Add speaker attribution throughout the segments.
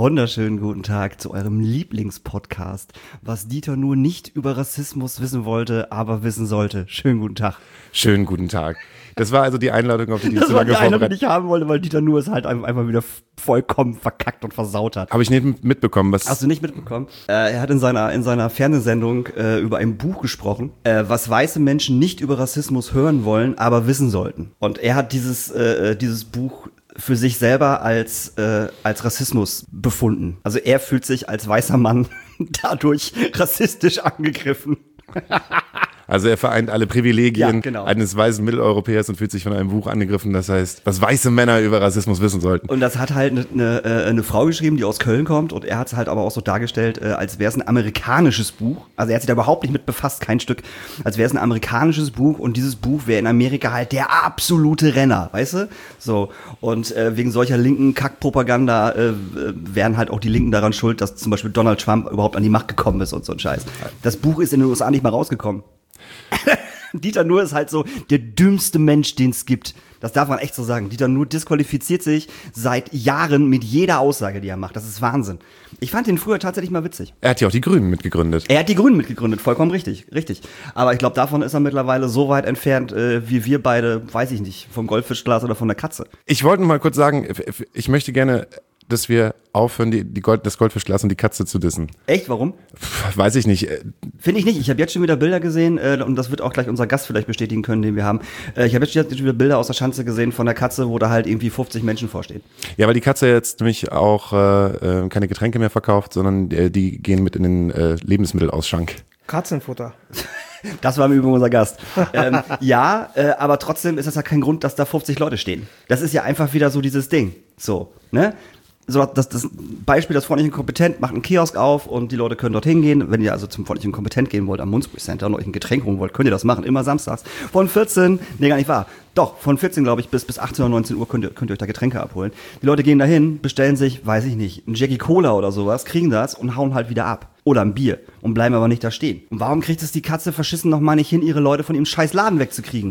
Speaker 1: wunderschönen guten Tag zu eurem Lieblingspodcast, was Dieter nur nicht über Rassismus wissen wollte, aber wissen sollte. Schönen guten Tag.
Speaker 2: Schönen guten Tag. Das war also die Einladung, auf die ich
Speaker 1: Das
Speaker 2: so
Speaker 1: war
Speaker 2: lange
Speaker 1: die Einladung, die
Speaker 2: vorbereitet
Speaker 1: ich haben wollte, weil Dieter nur es halt einfach wieder vollkommen verkackt und versaut hat.
Speaker 2: habe. Ich nicht mitbekommen, was.
Speaker 1: Hast du nicht mitbekommen? Er hat in seiner Fernsehsendung über ein Buch gesprochen, was weiße Menschen nicht über Rassismus hören wollen, aber wissen sollten. Und er hat dieses Buch für sich selber als Rassismus befunden. Also er fühlt sich als weißer Mann dadurch rassistisch angegriffen.
Speaker 2: Also er vereint alle Privilegien
Speaker 1: Ja, genau.
Speaker 2: eines weißen Mitteleuropäers und fühlt sich von einem Buch angegriffen, das heißt, was weiße Männer über Rassismus wissen sollten.
Speaker 1: Und das hat halt eine Frau geschrieben, die aus Köln kommt, und er hat es halt aber auch so dargestellt, als wäre es ein amerikanisches Buch. Also er hat sich da überhaupt nicht mit befasst, kein Stück, als wäre es ein amerikanisches Buch, und dieses Buch wäre in Amerika halt der absolute Renner, weißt du? So, und wegen solcher linken Kackpropaganda wären halt auch die Linken daran schuld, dass zum Beispiel Donald Trump überhaupt an die Macht gekommen ist und so ein Scheiß. Das Buch ist in den USA nicht mal rausgekommen. Dieter Nuhr ist halt so der dümmste Mensch, den es gibt. Das darf man echt so sagen. Dieter Nuhr disqualifiziert sich seit Jahren mit jeder Aussage, die er macht. Das ist Wahnsinn. Ich fand ihn früher tatsächlich mal witzig.
Speaker 2: Er hat ja auch die Grünen mitgegründet.
Speaker 1: Er hat die Grünen mitgegründet, vollkommen richtig. Aber ich glaube, davon ist er mittlerweile so weit entfernt, wie wir beide, weiß ich nicht, vom Goldfischglas oder von der Katze.
Speaker 2: Ich wollte nur mal kurz sagen, ich möchte gerne, dass wir aufhören, das Goldfischglas und die Katze zu dissen.
Speaker 1: Echt? Warum?
Speaker 2: Weiß ich nicht.
Speaker 1: Finde ich nicht. Ich habe jetzt schon wieder Bilder gesehen, und das wird auch gleich unser Gast vielleicht bestätigen können, den wir haben. Ich habe jetzt schon wieder Bilder aus der Schanze gesehen von der Katze, wo da halt irgendwie 50 Menschen vorstehen.
Speaker 2: Ja, weil die Katze jetzt nämlich auch keine Getränke mehr verkauft, sondern die gehen mit in den Lebensmittelausschank.
Speaker 3: Katzenfutter.
Speaker 1: Das war im Übrigen unser Gast. Aber trotzdem ist das ja kein Grund, dass da 50 Leute stehen. Das ist ja einfach wieder so dieses Ding. So, ne? So, das Beispiel, das Freundlich und Kompetent macht einen Kiosk auf und die Leute können dorthin gehen. Wenn ihr also zum Freundlich und Kompetent gehen wollt am Munzburg Center und euch ein Getränk holen wollt, könnt ihr das machen, immer samstags. Von 14, nee, gar nicht wahr. Doch, von 14, glaube ich, bis 18 oder 19 Uhr könnt ihr euch da Getränke abholen. Die Leute gehen dahin, bestellen sich, weiß ich nicht, ein Jackie Cola oder sowas, kriegen das und hauen halt wieder ab. Oder ein Bier und bleiben aber nicht da stehen. Und warum kriegt es die Katze verschissen noch mal nicht hin, ihre Leute von ihrem scheiß Laden wegzukriegen?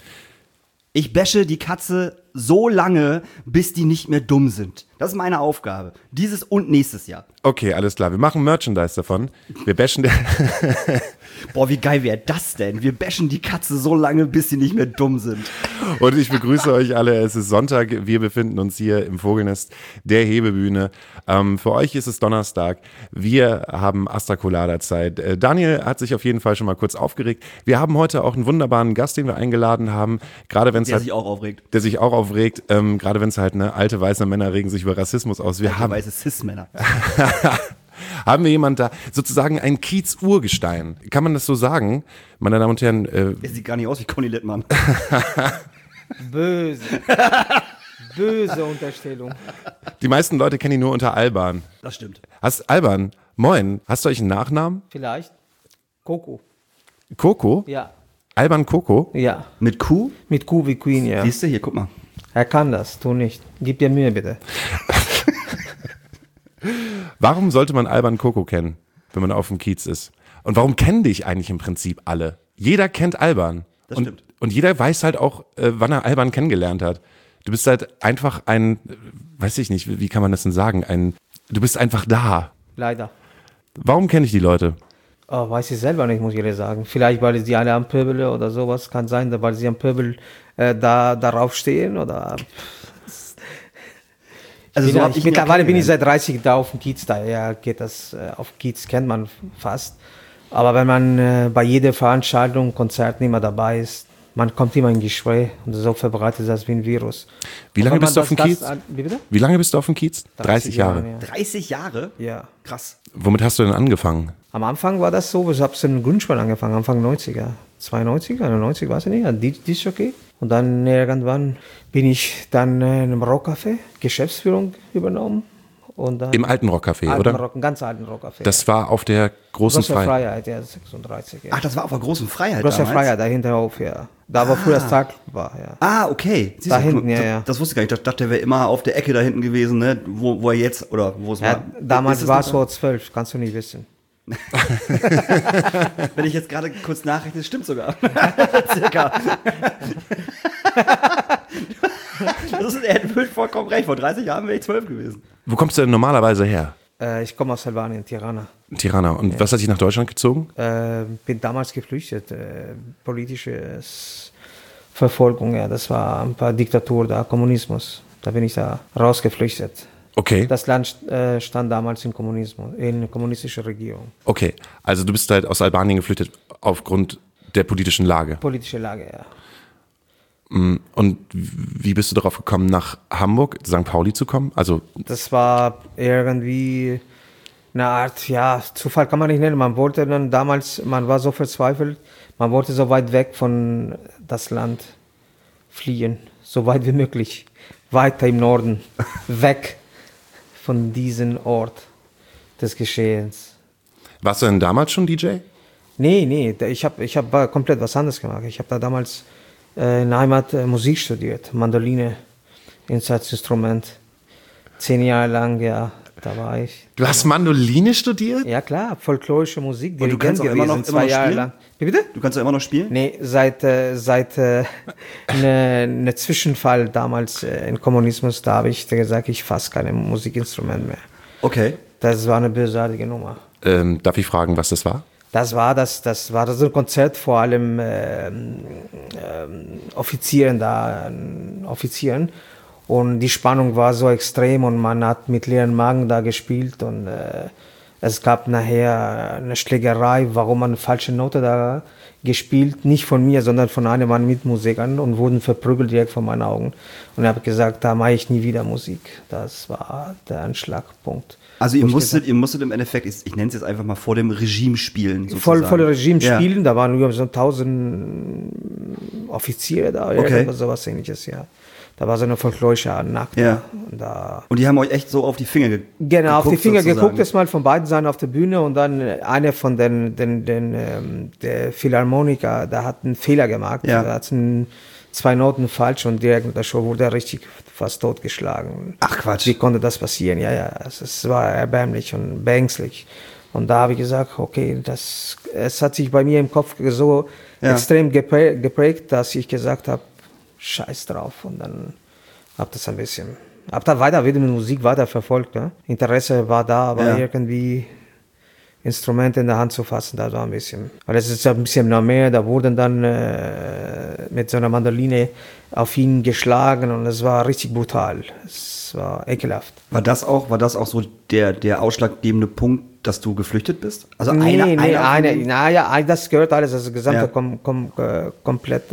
Speaker 1: Ich bashe die Katze so lange, bis die nicht mehr dumm sind. Das ist meine Aufgabe. Dieses und nächstes Jahr.
Speaker 2: Okay, alles klar. Wir machen Merchandise davon. Wir bashen
Speaker 1: Boah, wie geil wäre das denn? Wir bashen die Katze so lange, bis sie nicht mehr dumm sind.
Speaker 2: Und ich begrüße euch alle. Es ist Sonntag. Wir befinden uns hier im Vogelnest der Hebebühne. Für euch ist es Donnerstag. Wir haben Astra Colada Zeit. Daniel hat sich auf jeden Fall schon mal kurz aufgeregt. Wir haben heute auch einen wunderbaren Gast, den wir eingeladen haben. Gerade wenn es
Speaker 1: Der sich auch aufregt.
Speaker 2: Der sich auch aufregt. Gerade wenn es halt alte weiße Männer regen sich über Rassismus aus. Wir haben
Speaker 1: weiße Cis-Männer.
Speaker 2: haben wir jemanden da, sozusagen ein Kiez-Urgestein. Kann man das so sagen? Meine Damen und Herren.
Speaker 1: Der sieht gar nicht aus wie Conny Littmann.
Speaker 3: Böse. Böse Unterstellung.
Speaker 2: Die meisten Leute kennen ihn nur unter Alban.
Speaker 1: Das stimmt.
Speaker 2: Alban, moin. Hast du euch einen Nachnamen?
Speaker 3: Vielleicht. Coco.
Speaker 2: Coco?
Speaker 3: Ja.
Speaker 2: Alban Coco?
Speaker 3: Ja.
Speaker 1: Mit Q?
Speaker 3: Mit Q wie Queen, ja.
Speaker 1: Siehst du, hier, guck mal.
Speaker 3: Er kann das, tu nicht. Gib dir Mühe, bitte.
Speaker 2: Warum sollte man Alban Coco kennen, wenn man auf dem Kiez ist? Und warum kennen dich eigentlich im Prinzip alle? Jeder kennt Alban.
Speaker 1: Das stimmt.
Speaker 2: Und jeder weiß halt auch, wann er Alban kennengelernt hat. Du bist halt einfach weiß ich nicht, wie kann man das denn sagen? Du bist einfach da.
Speaker 3: Leider.
Speaker 2: Warum kenne ich die Leute?
Speaker 3: Oh, weiß ich selber nicht, muss ich ehrlich sagen. Vielleicht, weil sie alle am Pöbel oder sowas. Kann sein, weil sie am Pöbel darauf stehen oder...
Speaker 1: Also so hab ich ihn
Speaker 3: mittlerweile
Speaker 1: ja
Speaker 3: bin ich seit 30 da auf dem Kiez, daher geht das, auf Kiez kennt man fast. Aber wenn man bei jeder Veranstaltung, Konzerten immer dabei ist, man kommt immer in Gespräch und so verbreitet das wie ein Virus.
Speaker 2: Wie lange bist du auf dem Kiez?
Speaker 3: Wie bitte?
Speaker 2: Wie lange bist du auf dem Kiez? 30 Jahre.
Speaker 3: Ja.
Speaker 1: 30 Jahre?
Speaker 3: Ja.
Speaker 1: Krass.
Speaker 2: Womit hast du denn angefangen?
Speaker 3: Am Anfang war das so, ich habe in der Grundschule angefangen, Anfang 90er. 92, 91, weiß ich nicht, Disc-Jockey. Und dann irgendwann bin ich dann in einem Rockcafé, Geschäftsführung übernommen. Und dann
Speaker 2: Im alten Rockcafé, oder?
Speaker 3: Ganz alten Rockcafé.
Speaker 2: Das war auf der großen
Speaker 3: Große
Speaker 2: Freiheit.
Speaker 3: Freiheit, ja, 36. Ja.
Speaker 1: Ach, das war auf der großen Freiheit
Speaker 3: Große
Speaker 1: damals?
Speaker 3: Freiheit, dahinter auf, ja. Da, wo früher das Tag war, ja.
Speaker 1: Ah, okay. Siehst
Speaker 3: Da
Speaker 1: du,
Speaker 3: hinten, ja.
Speaker 1: Das wusste ich gar nicht. Ich dachte, der wäre immer auf der Ecke da hinten gewesen, ne? Wo er jetzt, oder wo es
Speaker 3: Ja,
Speaker 1: war.
Speaker 3: damals
Speaker 1: Ist
Speaker 3: war es
Speaker 1: noch
Speaker 3: so 12, kannst du nicht wissen.
Speaker 1: Wenn ich jetzt gerade kurz nachrechne, stimmt sogar. Circa. Er hat vollkommen recht. Vor 30 Jahren wäre ich 12 gewesen.
Speaker 2: Wo kommst du denn normalerweise her?
Speaker 3: Ich komme aus Albanien, Tirana.
Speaker 2: Tirana. Und was hat dich nach Deutschland gezogen?
Speaker 3: Bin damals geflüchtet. Politische Verfolgung, ja. Das war ein paar Diktatur da, Kommunismus. Da bin ich da rausgeflüchtet.
Speaker 2: Okay.
Speaker 3: Das Land stand damals in kommunistischer Regierung.
Speaker 2: Okay. Also du bist halt aus Albanien geflüchtet aufgrund der politischen Lage.
Speaker 3: Politische Lage, ja.
Speaker 2: Und wie bist du darauf gekommen, nach Hamburg, St. Pauli zu kommen? Also
Speaker 3: das war irgendwie eine Art, ja, Zufall kann man nicht nennen. Man wollte dann damals, man war so verzweifelt, man wollte so weit weg von das Land fliehen, so weit wie möglich, weiter im Norden, weg von diesem Ort des Geschehens.
Speaker 2: warst du denn damals schon DJ?
Speaker 3: Nee, ich hab komplett was anderes gemacht. Ich habe da damals in der Heimat Musik studiert, Mandoline, Instrument. 10 Jahre lang, ja, da war ich.
Speaker 2: Du hast Mandoline studiert?
Speaker 3: Ja klar, folklorische Musik,
Speaker 1: Und du kannst auch immer noch
Speaker 3: 2 Jahre
Speaker 1: spielen?
Speaker 3: lang. Wie bitte?
Speaker 1: Du kannst doch immer noch spielen?
Speaker 3: Nee, seit ne Zwischenfall damals im Kommunismus, da habe ich gesagt, ich fasse kein Musikinstrument mehr.
Speaker 1: Okay.
Speaker 3: Das war eine bösartige Nummer.
Speaker 2: Darf ich fragen, was das war?
Speaker 3: Das war so ein Konzert, vor allem Offizieren. Und die Spannung war so extrem und man hat mit leeren Magen da gespielt und es gab nachher eine Schlägerei, warum man eine falsche Note da gespielt, nicht von mir, sondern von einem meiner Mitmusikern und wurden verprügelt direkt vor meinen Augen. Und ich habe gesagt, da mache ich nie wieder Musik. Das war der Anschlagpunkt.
Speaker 1: Also ihr musstet im Endeffekt, ich nenne es jetzt einfach mal, vor dem Regime spielen.
Speaker 3: Voll Regime
Speaker 1: Ja.
Speaker 3: spielen, da waren über so 1000 Offiziere da,
Speaker 1: Okay.
Speaker 3: oder sowas ähnliches, ja. Da war so eine folklorische Nacht.
Speaker 1: Ja.
Speaker 3: Da.
Speaker 1: Und die haben euch echt so auf die Finger geguckt.
Speaker 3: Genau, auf die Finger
Speaker 1: sozusagen.
Speaker 3: geguckt, erstmal von beiden Seiten auf der Bühne und dann einer von der Philharmoniker, der hat einen Fehler gemacht.
Speaker 1: Ja.
Speaker 3: Da hat 2 Noten falsch und direkt in der Show wurde er richtig fast totgeschlagen.
Speaker 1: Ach Quatsch.
Speaker 3: Wie konnte das passieren? Ja, es war erbärmlich und beängstlich. Und da habe ich gesagt, okay, es hat sich bei mir im Kopf so extrem geprägt, dass ich gesagt habe, scheiß drauf. Und dann habe das ein bisschen, habe da wieder mit Musik weiter verfolgt. Ne? Interesse war da, aber irgendwie Instrumente in der Hand zu fassen, das war ein bisschen, weil es ist ein bisschen noch mehr, da wurden dann mit so einer Mandoline auf ihn geschlagen und es war richtig brutal. Es war ekelhaft.
Speaker 1: War das auch so der ausschlaggebende Punkt, dass du geflüchtet bist? Also
Speaker 3: das gehört alles, also gesamte komplett.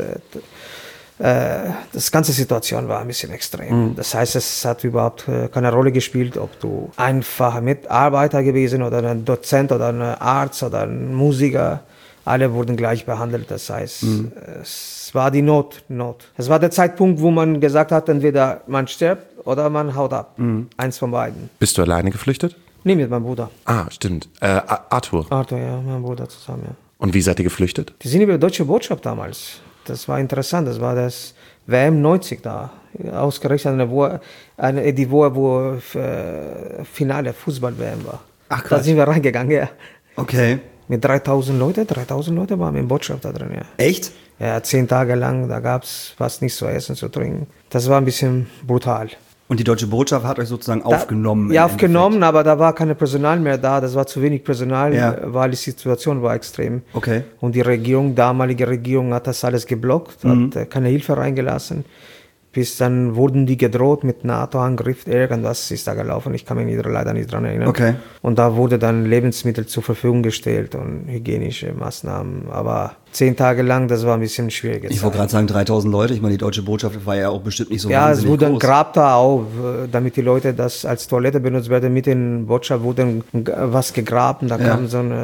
Speaker 3: Das ganze Situation war ein bisschen extrem. Das heißt, es hat überhaupt keine Rolle gespielt, ob du einfacher Mitarbeiter gewesen oder ein Dozent oder ein Arzt oder ein Musiker. Alle wurden gleich behandelt. Das heißt, es war die Not. Es war der Zeitpunkt, wo man gesagt hat, entweder man stirbt oder man haut ab. Eins von beiden.
Speaker 2: Bist du alleine geflüchtet?
Speaker 3: Nee, mit meinem Bruder.
Speaker 2: Ah, stimmt. Arthur.
Speaker 3: Arthur, ja, mein Bruder zusammen, ja.
Speaker 2: Und wie seid ihr geflüchtet?
Speaker 3: Die sind über die Deutsche Botschaft damals. Das war interessant. Das war das WM 90 da. Ausgerechnet die Woche, wo Finale Fußball-WM war.
Speaker 1: Ach, krass.
Speaker 3: Da sind wir reingegangen, ja.
Speaker 1: Okay.
Speaker 3: Mit 3000 Leute waren wir in Botschaft da drin, ja.
Speaker 1: Echt?
Speaker 3: Ja, 10 Tage lang, da gab es fast nichts zu essen, zu trinken. Das war ein bisschen brutal.
Speaker 1: Und die Deutsche Botschaft hat euch sozusagen aufgenommen?
Speaker 3: Ja,
Speaker 1: im
Speaker 3: aufgenommen, aber da war kein Personal mehr da. Das war zu wenig Personal, weil die Situation war extrem.
Speaker 1: Okay.
Speaker 3: Und die damalige Regierung hat das alles geblockt, hat keine Hilfe reingelassen. Bis dann wurden die gedroht mit NATO-Angriff, irgendwas ist da gelaufen, ich kann mich leider nicht dran erinnern.
Speaker 1: Okay.
Speaker 3: Und da wurde dann Lebensmittel zur Verfügung gestellt und hygienische Maßnahmen. Aber 10 Tage lang, das war ein bisschen schwierig.
Speaker 1: Ich wollte gerade sagen, 3000 Leute. Ich meine, die Deutsche Botschaft war ja auch bestimmt nicht so
Speaker 3: ja, es
Speaker 1: wahnsinnig
Speaker 3: wurde ein
Speaker 1: groß.
Speaker 3: Grab da auf, damit die Leute das als Toilette benutzt werden. Mit den Botschaft wurde was gegraben, da kam so ein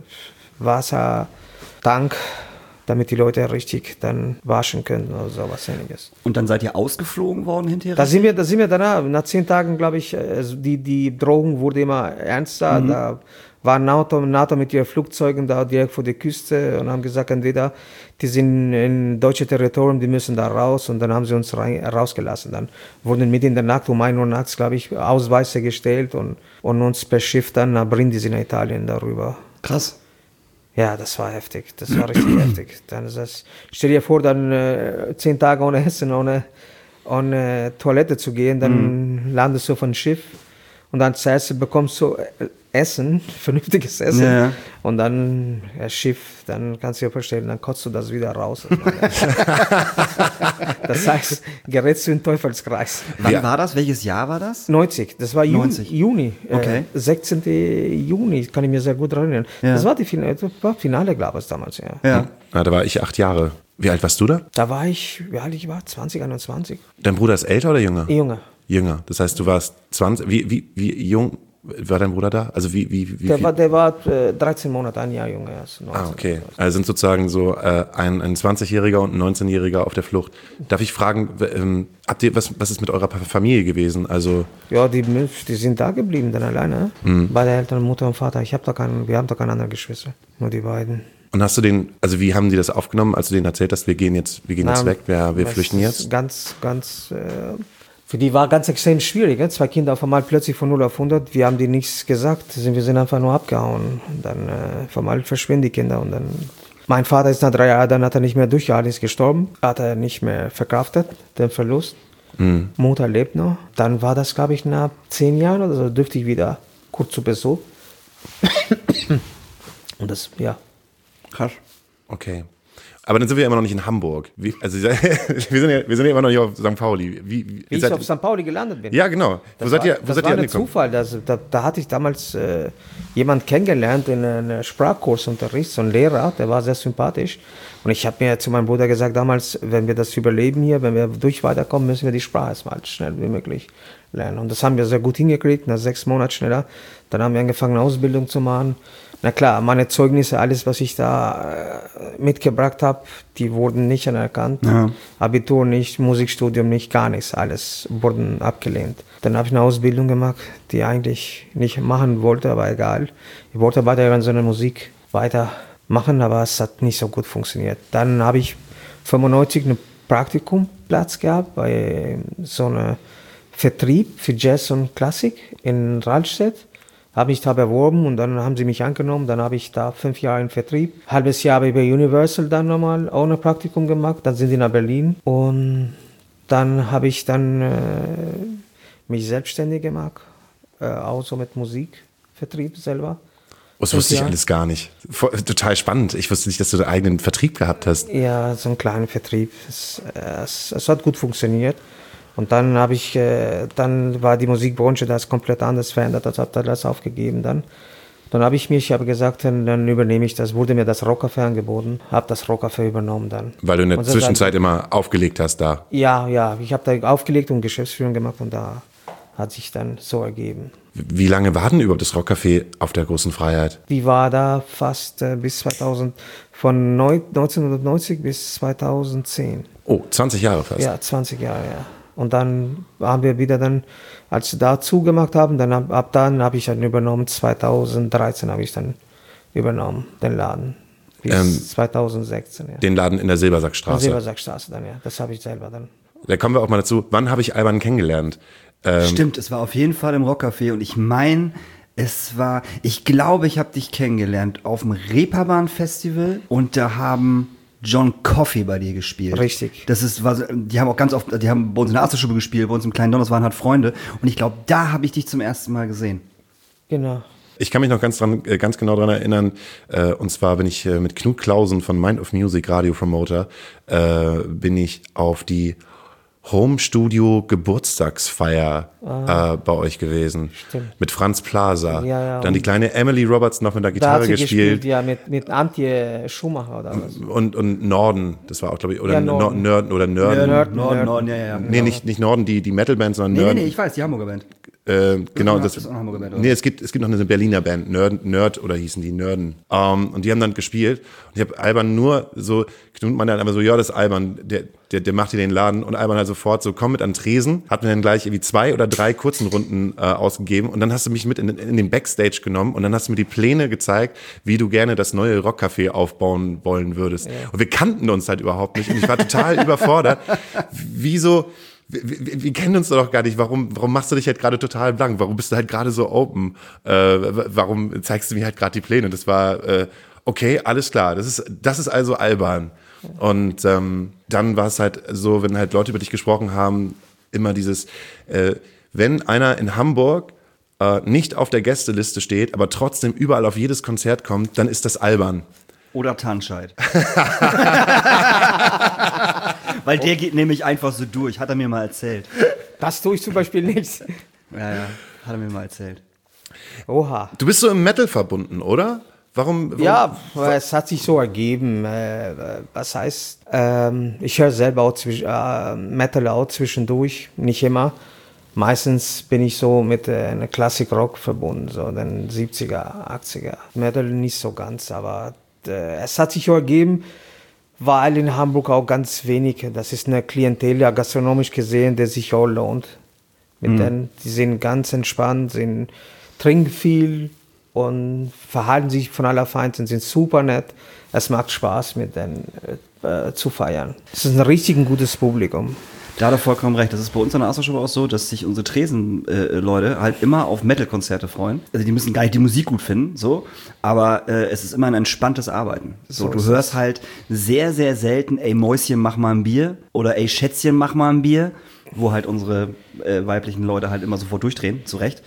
Speaker 3: Wassertank, damit die Leute richtig dann waschen können oder sowas ähnliches.
Speaker 1: Und dann seid ihr ausgeflogen worden hinterher?
Speaker 3: Da sind wir danach, nach 10 Tagen, glaube ich, die Drohung wurde immer ernster. Da war NATO mit ihren Flugzeugen da direkt vor der Küste und haben gesagt, entweder die sind in deutsche Territorium, die müssen da raus, und dann haben sie uns rausgelassen. Dann wurden mitten in der Nacht, um 1 Uhr nachts, glaube ich, Ausweise gestellt und uns per Schiff dann nach Brindisi in Italien darüber.
Speaker 1: Krass.
Speaker 3: Ja, das war heftig. Das war richtig heftig. Dann stell dir vor, dann 10 Tage ohne Essen, ohne um Toilette zu gehen, dann landest du auf ein Schiff und dann zuerst bekommst du Essen, vernünftiges Essen.
Speaker 1: Ja.
Speaker 3: Und dann Schiff, dann kannst du dir vorstellen, dann kotzt du das wieder raus. Das heißt, gerätst du in den Teufelskreis.
Speaker 1: Wann war das? Welches Jahr war das?
Speaker 3: 90, das war
Speaker 1: 90.
Speaker 3: Juni.
Speaker 1: Okay.
Speaker 3: 16. Juni, kann ich mir sehr gut erinnern.
Speaker 1: Ja.
Speaker 3: Das war das war Finale, glaube ich, damals, ja.
Speaker 1: Ja.
Speaker 2: Ja, da war ich 8 Jahre. Wie alt warst du da?
Speaker 3: Da war ich, wie alt ich war, 20, 21.
Speaker 2: Dein Bruder ist älter oder jünger?
Speaker 3: Junge.
Speaker 2: Jünger. Das heißt, du warst 20. Wie jung war dein Bruder da? Also wie
Speaker 3: Der war 13 Monate, ein Jahr jünger als 19.
Speaker 2: Ah, okay. Also sind sozusagen so ein 20-Jähriger und ein 19-Jähriger auf der Flucht. Darf ich fragen, habt ihr was ist mit eurer Familie gewesen? Also
Speaker 3: Ja, die sind da geblieben, dann alleine. Beide Eltern, Mutter und Vater. Wir haben da keine anderen Geschwister, nur die beiden.
Speaker 2: und hast du also wie haben die das aufgenommen, als du denen erzählt hast, wir gehen jetzt weg, wir flüchten jetzt?
Speaker 3: Ganz, für die war ganz extrem schwierig. Ne? 2 Kinder auf einmal plötzlich von 0 auf 100. Wir haben die nichts gesagt. Wir sind einfach nur abgehauen. Und dann auf einmal verschwinden die Kinder. Und dann mein Vater ist nach 3 Jahren, dann hat er nicht mehr durchgehalten, ist gestorben. Hat er nicht mehr verkraftet, den Verlust. Mutter lebt noch. Dann war das, glaube ich, nach 10 Jahren oder so, dürfte ich wieder kurz zu Besuch. Und das, ja.
Speaker 1: Krass.
Speaker 2: Okay. Aber dann sind wir ja immer noch nicht in Hamburg. Wir sind ja immer noch nicht auf St. Pauli.
Speaker 3: Wie ich auf St. Pauli gelandet bin.
Speaker 2: Ja, genau. Wo seid ihr
Speaker 3: war ein Zufall. Da hatte ich damals jemanden kennengelernt in einem Sprachkursunterricht, so ein Lehrer, der war sehr sympathisch. Und ich habe mir zu meinem Bruder gesagt damals, wenn wir das überleben hier, wenn wir weiterkommen, müssen wir die Sprache erstmal schnell wie möglich lernen. Und das haben wir sehr gut hingekriegt, nach 6 Monaten schneller. Dann haben wir angefangen, eine Ausbildung zu machen. Na klar, meine Zeugnisse, alles, was ich da mitgebracht habe, die wurden nicht anerkannt. Ja. Abitur nicht, Musikstudium nicht, gar nichts. Alles wurden abgelehnt. Dann habe ich eine Ausbildung gemacht, die ich eigentlich nicht machen wollte, aber egal. Ich wollte weiter in so einer Musik weitermachen, aber es hat nicht so gut funktioniert. Dann habe ich 95 einen Praktikumplatz gehabt bei so einem Vertrieb für Jazz und Klassik in Rahlstedt. Habe mich da beworben und dann haben sie mich angenommen. Dann habe ich da 5 Jahre im Vertrieb. Halbes Jahr habe ich bei Universal dann nochmal auch ein Praktikum gemacht. Dann sind die nach Berlin. Und dann habe ich mich selbstständig gemacht. Auch so mit Musikvertrieb selber.
Speaker 2: Das wusste ich alles gar nicht. Total spannend. Ich wusste nicht, dass du einen eigenen Vertrieb gehabt hast.
Speaker 3: Ja, so einen kleinen Vertrieb. Es hat gut funktioniert. Und dann dann war die Musikbranche das komplett anders verändert, als habe ich das aufgegeben dann. Dann habe ich gesagt, dann übernehme ich das, wurde mir das Rockcafé angeboten, habe das Rockcafé übernommen dann.
Speaker 2: Weil du in der Zwischenzeit immer aufgelegt hast da?
Speaker 3: Ja, ich habe da aufgelegt und Geschäftsführung gemacht und da hat sich dann so ergeben.
Speaker 2: Wie lange war denn überhaupt das Rockcafé auf der Großen Freiheit?
Speaker 3: Die war da fast bis 2000, von 1990 bis 2010.
Speaker 2: Oh, 20 Jahre fast?
Speaker 3: Ja, 20 Jahre, ja. Und dann haben wir wieder als wir da zugemacht haben, ab dann habe ich dann übernommen, 2013 habe ich dann übernommen, den Laden. Bis 2016, ja.
Speaker 2: Den Laden in der Silbersackstraße?
Speaker 3: Silbersackstraße dann, ja. Das habe ich selber dann.
Speaker 2: Da kommen wir auch mal dazu. Wann habe ich Alban kennengelernt?
Speaker 1: Stimmt, es war auf jeden Fall im Rockcafé und ich meine, ich glaube, ich habe dich kennengelernt auf dem Reeperbahn-Festival und da haben John Coffey bei dir gespielt.
Speaker 3: Richtig.
Speaker 1: Die haben auch ganz oft, die haben bei uns in der Astelstube gespielt, bei uns im kleinen Donners waren halt Freunde und ich glaube, da habe ich dich zum ersten Mal gesehen.
Speaker 3: Genau.
Speaker 2: Ich kann mich noch ganz genau daran erinnern, und zwar bin ich mit Knut Clausen von Mind of Music, Radio-Promoter, bin ich auf die Home-Studio-Geburtstagsfeier bei euch gewesen.
Speaker 3: Stimmt.
Speaker 2: Mit Franz Plaza.
Speaker 3: Ja,
Speaker 2: dann die kleine Emily Roberts noch mit der Gitarre gespielt.
Speaker 3: Ja, mit Antje Schumacher oder was.
Speaker 2: Und Norden, das war auch, glaube ich, oder
Speaker 3: Norden.
Speaker 2: Nörden.
Speaker 1: Ja.
Speaker 2: Nee, nicht Norden, die Metal-Band, sondern Nörden.
Speaker 1: Nee, ich weiß, die Hamburger Band.
Speaker 2: Genau,
Speaker 1: das ist auch eine Hamburger Band, oder?
Speaker 2: Nee, es gibt noch eine Berliner Band, Nerd oder hießen die Nörden. Und die haben dann gespielt und ich habe Alban nur so, Knut meinte dann einfach so, ja, das ist Alban, der macht hier den Laden und Alban halt sofort so, komm mit an Tresen, hat mir dann gleich irgendwie 2 oder 3 kurzen Runden ausgegeben und dann hast du mich mit in den Backstage genommen und dann hast du mir die Pläne gezeigt, wie du gerne das neue Rockcafé aufbauen wollen würdest. Ja. Und wir kannten uns halt überhaupt nicht und ich war total überfordert. Wieso? Wir kennen uns doch gar nicht. Warum machst du dich halt gerade total blank? Warum bist du halt gerade so open? Warum zeigst du mir halt gerade die Pläne? Das war, okay, alles klar. Das ist also Alban. Und dann war es halt so, wenn halt Leute über dich gesprochen haben, immer dieses, wenn einer in Hamburg nicht auf der Gästeliste steht, aber trotzdem überall auf jedes Konzert kommt, dann ist das albern.
Speaker 1: Oder Tanscheid. Weil der geht nämlich einfach so durch, hat er mir mal erzählt.
Speaker 3: Das tue ich zum Beispiel nicht.
Speaker 1: Ja, hat er mir mal erzählt.
Speaker 3: Oha.
Speaker 2: Du bist so im Metal verbunden, oder? Warum?
Speaker 3: Ja, es hat sich so ergeben. Was heißt, ich höre selber auch Metal auch zwischendurch, nicht immer. Meistens bin ich so mit einer Classic Rock verbunden, so den 70er, 80er. Metal nicht so ganz, aber es hat sich so ergeben, weil in Hamburg auch ganz wenig, das ist eine Klientel, ja gastronomisch gesehen, der sich auch lohnt. Mit denen, die sind ganz entspannt, trinken viel und verhalten sich von aller Feinsten, sind super nett. Es macht Spaß, mit denen zu feiern. Es ist ein richtig gutes Publikum.
Speaker 1: Da hat er vollkommen recht. Das ist bei uns an der Astra-Show auch so, dass sich unsere Tresen-Leute halt immer auf Metal-Konzerte freuen. Also die müssen gar nicht die Musik gut finden, so. Aber es ist immer ein entspanntes Arbeiten. So, du hörst halt sehr, sehr selten, ey Mäuschen, mach mal ein Bier. Oder ey Schätzchen, mach mal ein Bier. Wo halt unsere weiblichen Leute halt immer sofort durchdrehen, zu Recht.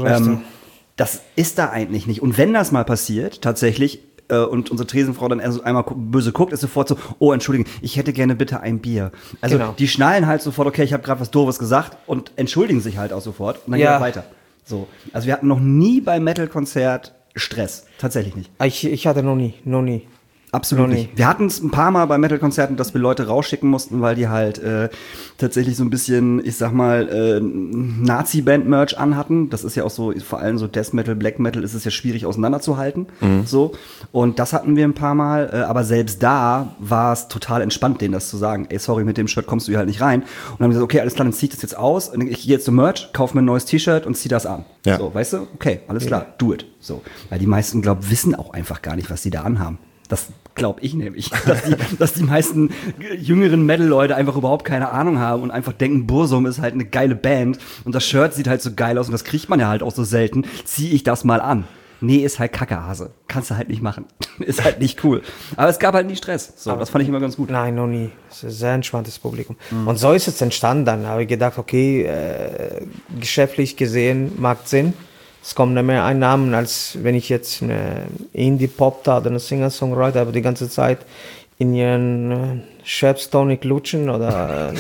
Speaker 1: Das ist da eigentlich nicht. Und wenn das mal passiert, tatsächlich, und unsere Tresenfrau dann einmal böse guckt, ist sofort so, oh, entschuldigen, ich hätte gerne bitte ein Bier. Also die schnallen halt sofort, okay, ich habe gerade was Doofes gesagt und entschuldigen sich halt auch sofort und dann geht es weiter. So. Also wir hatten noch nie beim Metal-Konzert Stress. Tatsächlich nicht.
Speaker 3: Ich hatte noch nie.
Speaker 1: Absolut nicht. Wir hatten es ein paar Mal bei Metal-Konzerten, dass wir Leute rausschicken mussten, weil die halt tatsächlich so ein bisschen, ich sag mal, Nazi-Band-Merch anhatten. Das ist ja auch so, vor allem so Death Metal, Black Metal ist es ja schwierig auseinanderzuhalten. So. Und das hatten wir ein paar Mal, aber selbst da war es total entspannt, denen das zu sagen. Ey, sorry, mit dem Shirt kommst du hier halt nicht rein. Und dann haben wir gesagt, okay, alles klar, dann zieh ich das jetzt aus. Und ich gehe jetzt zum Merch, kaufe mir ein neues T-Shirt und zieh das an.
Speaker 2: Ja.
Speaker 1: So, weißt du? Okay, alles klar, do it. So. Weil die meisten, wissen auch einfach gar nicht, was sie da anhaben. Das glaube ich nämlich, dass die meisten jüngeren Metal-Leute einfach überhaupt keine Ahnung haben und einfach denken, Burzum ist halt eine geile Band und das Shirt sieht halt so geil aus und das kriegt man ja halt auch so selten, ziehe ich das mal an. Nee, ist halt Kackehase. Kannst du halt nicht machen. Ist halt nicht cool. Aber es gab halt nie Stress. So, das fand ich immer ganz gut.
Speaker 3: Nein, noch nie. Es ist ein sehr entspanntes Publikum. Und so ist es entstanden dann. Da habe ich gedacht, okay, geschäftlich gesehen macht Sinn. Es kommen dann mehr Einnahmen, als wenn ich jetzt eine Indie-Pop da oder eine Singer-Songwriter habe, die ganze Zeit in ihren Chef's-Tonic lutschen oder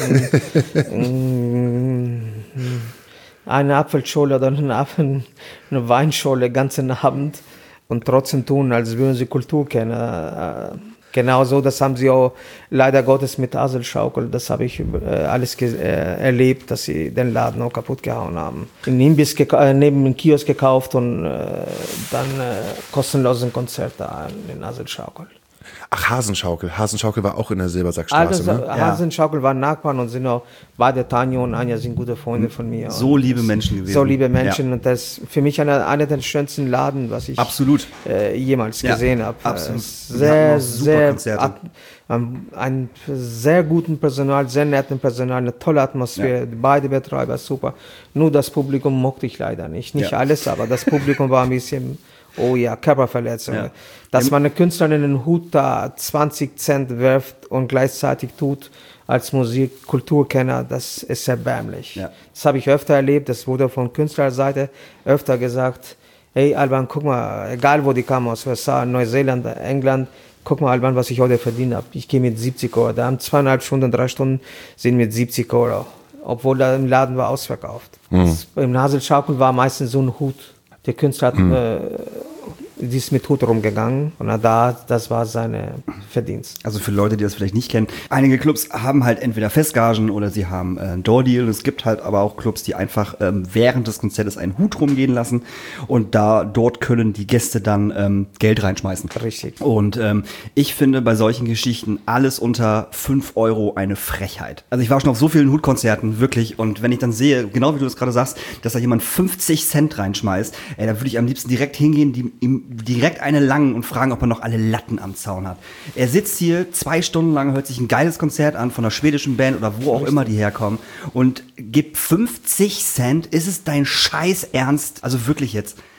Speaker 3: eine Apfelschorle oder eine Weinschorle den ganzen Abend und trotzdem tun, als würden sie Kultur kennen. Genau so, das haben sie auch leider Gottes mit Aselschaukel, das habe ich alles erlebt, dass sie den Laden auch kaputt gehauen haben. Einen Imbiss neben dem Kiosk gekauft und dann kostenlose Konzerte in Aselschaukel.
Speaker 2: Ach, Hasenschaukel. Hasenschaukel war auch in der Silbersackstraße,
Speaker 3: also,
Speaker 2: ne?
Speaker 3: Hasenschaukel waren Nachbarn und sind auch, beide Tanja und Anja sind gute Freunde von mir.
Speaker 1: So liebe Menschen gewesen.
Speaker 3: So liebe Menschen und das ist für mich einer der schönsten Laden, was ich jemals gesehen habe.
Speaker 1: Absolut.
Speaker 3: Ein sehr guten Personal, sehr netten Personal, eine tolle Atmosphäre, beide Betreiber super. Nur das Publikum mochte ich leider nicht. Nicht alles, aber das Publikum war ein bisschen... Oh ja, Körperverletzung. Ja. Dass man eine Künstlerin in den Hut da 20 Cent wirft und gleichzeitig tut als Kulturkenner, das ist erbärmlich. Ja. Das habe ich öfter erlebt, das wurde von Künstlerseite öfter gesagt, hey Alban, guck mal, egal wo die kamen, aus USA, Neuseeland, England, guck mal Alban, was ich heute verdient habe. Ich gehe mit 70 Euro, da haben 2,5 Stunden, 3 Stunden sind mit 70 Euro, obwohl da im Laden war ausverkauft. Im Haselschaukel war meistens so ein Hut. Der Künstler hat, die ist mit Hut rumgegangen und das war seine Verdienst.
Speaker 1: Also für Leute, die das vielleicht nicht kennen, einige Clubs haben halt entweder Festgagen oder sie haben einen Door-Deal. Es gibt halt aber auch Clubs, die einfach während des Konzertes einen Hut rumgehen lassen und dort können die Gäste dann Geld reinschmeißen.
Speaker 3: Richtig.
Speaker 1: Und ich finde bei solchen Geschichten alles unter 5 Euro eine Frechheit. Also ich war schon auf so vielen Hutkonzerten, wirklich, und wenn ich dann sehe, genau wie du das gerade sagst, dass da jemand 50 Cent reinschmeißt, da würde ich am liebsten direkt hingehen, ihm direkt eine langen und fragen, ob er noch alle Latten am Zaun hat. Er sitzt hier 2 Stunden lang, hört sich ein geiles Konzert an von einer schwedischen Band oder wo auch immer die herkommen und gibt 50 Cent. Ist es dein Scheiß Ernst? Also wirklich jetzt.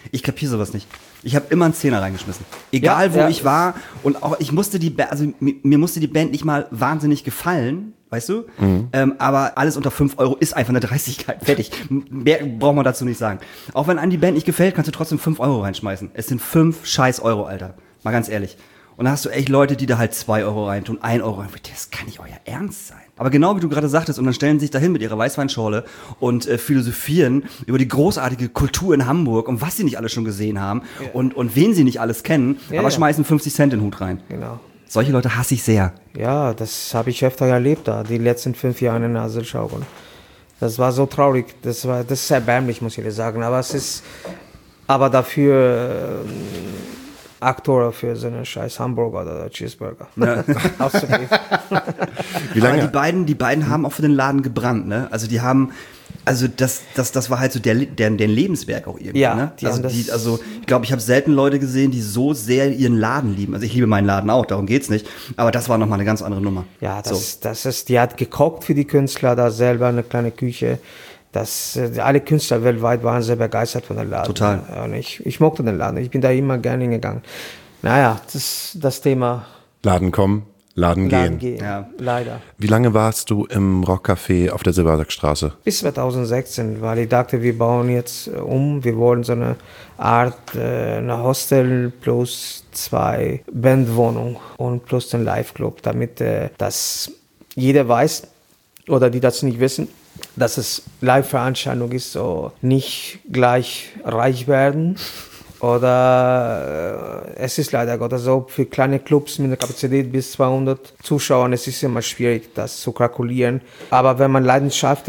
Speaker 1: Ich kapiere sowas nicht. Ich habe immer einen Zehner reingeschmissen. Egal, wo ich war. Und auch, ich musste mir musste die Band nicht mal wahnsinnig gefallen, weißt du? Aber alles unter 5 Euro ist einfach eine Dreistigkeit. Fertig. Mehr braucht man dazu nicht sagen. Auch wenn einem die Band nicht gefällt, kannst du trotzdem 5 Euro reinschmeißen. Es sind 5 scheiß Euro, Alter. Mal ganz ehrlich. Und dann hast du echt Leute, die da halt 2 Euro reintun, 1 Euro reintun. Das kann nicht euer Ernst sein. Aber genau wie du gerade sagtest, und dann stellen sie sich dahin mit ihrer Weißweinschorle und philosophieren über die großartige Kultur in Hamburg und was sie nicht alles schon gesehen haben und wen sie nicht alles kennen, aber schmeißen 50 Cent in den Hut rein.
Speaker 3: Genau.
Speaker 1: Solche Leute hasse ich sehr.
Speaker 3: Ja, das habe ich öfter erlebt da, die letzten 5 Jahre in Haselschau. Das war so traurig, das ist erbärmlich, muss ich dir sagen. Aber dafür Aktor für so einen scheiß Hamburger oder Cheeseburger auszugeben.
Speaker 2: Wie lange?
Speaker 1: Aber die beiden haben auch für den Laden gebrannt, ne? Also die haben, das war halt so deren Lebenswerk auch irgendwie,
Speaker 3: ja,
Speaker 1: ne? Also ich glaube, ich habe selten Leute gesehen, die so sehr ihren Laden lieben. Also ich liebe meinen Laden auch, darum geht's nicht. Aber das war nochmal eine ganz andere Nummer.
Speaker 3: Ja, die hat gekocht für die Künstler, da selber eine kleine Küche. Alle Künstler weltweit waren sehr begeistert von dem Laden.
Speaker 1: Total.
Speaker 3: Ja, und ich mochte den Laden. Ich bin da immer gerne hingegangen. Naja, das Thema
Speaker 2: Laden kommen, Laden gehen.
Speaker 3: Ja. Leider.
Speaker 2: Wie lange warst du im Rockcafé auf der Silbersackstraße?
Speaker 3: Bis 2016, weil ich dachte, wir bauen jetzt um. Wir wollen so eine Art eine Hostel plus 2 Bandwohnungen und plus den Live-Club, damit das jeder weiß oder die das nicht wissen, dass es Live-Veranstaltung ist, so nicht gleich reich werden. Oder es ist leider Gottes so, für kleine Clubs mit einer Kapazität bis 200 Zuschauern, es ist immer schwierig, das zu kalkulieren. Aber wenn man Leidenschaft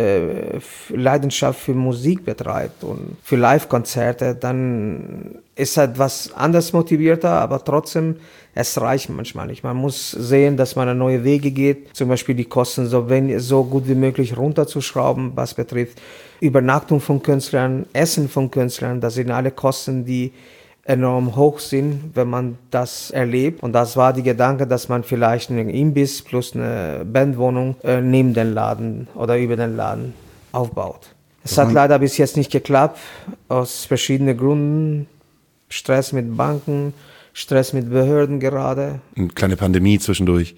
Speaker 3: für Musik betreibt und für Live-Konzerte, dann ist halt was anders motivierter, aber trotzdem, es reicht manchmal nicht. Man muss sehen, dass man neue Wege geht, zum Beispiel die Kosten so gut wie möglich runterzuschrauben, was betrifft Übernachtung von Künstlern, Essen von Künstlern. Das sind alle Kosten, die enorm hoch sind, wenn man das erlebt. Und das war die Gedanke, dass man vielleicht einen Imbiss plus eine Bandwohnung neben den Laden oder über den Laden aufbaut. Es hat leider bis jetzt nicht geklappt, aus verschiedenen Gründen. Stress mit Banken, Stress mit Behörden gerade.
Speaker 2: Eine kleine Pandemie zwischendurch.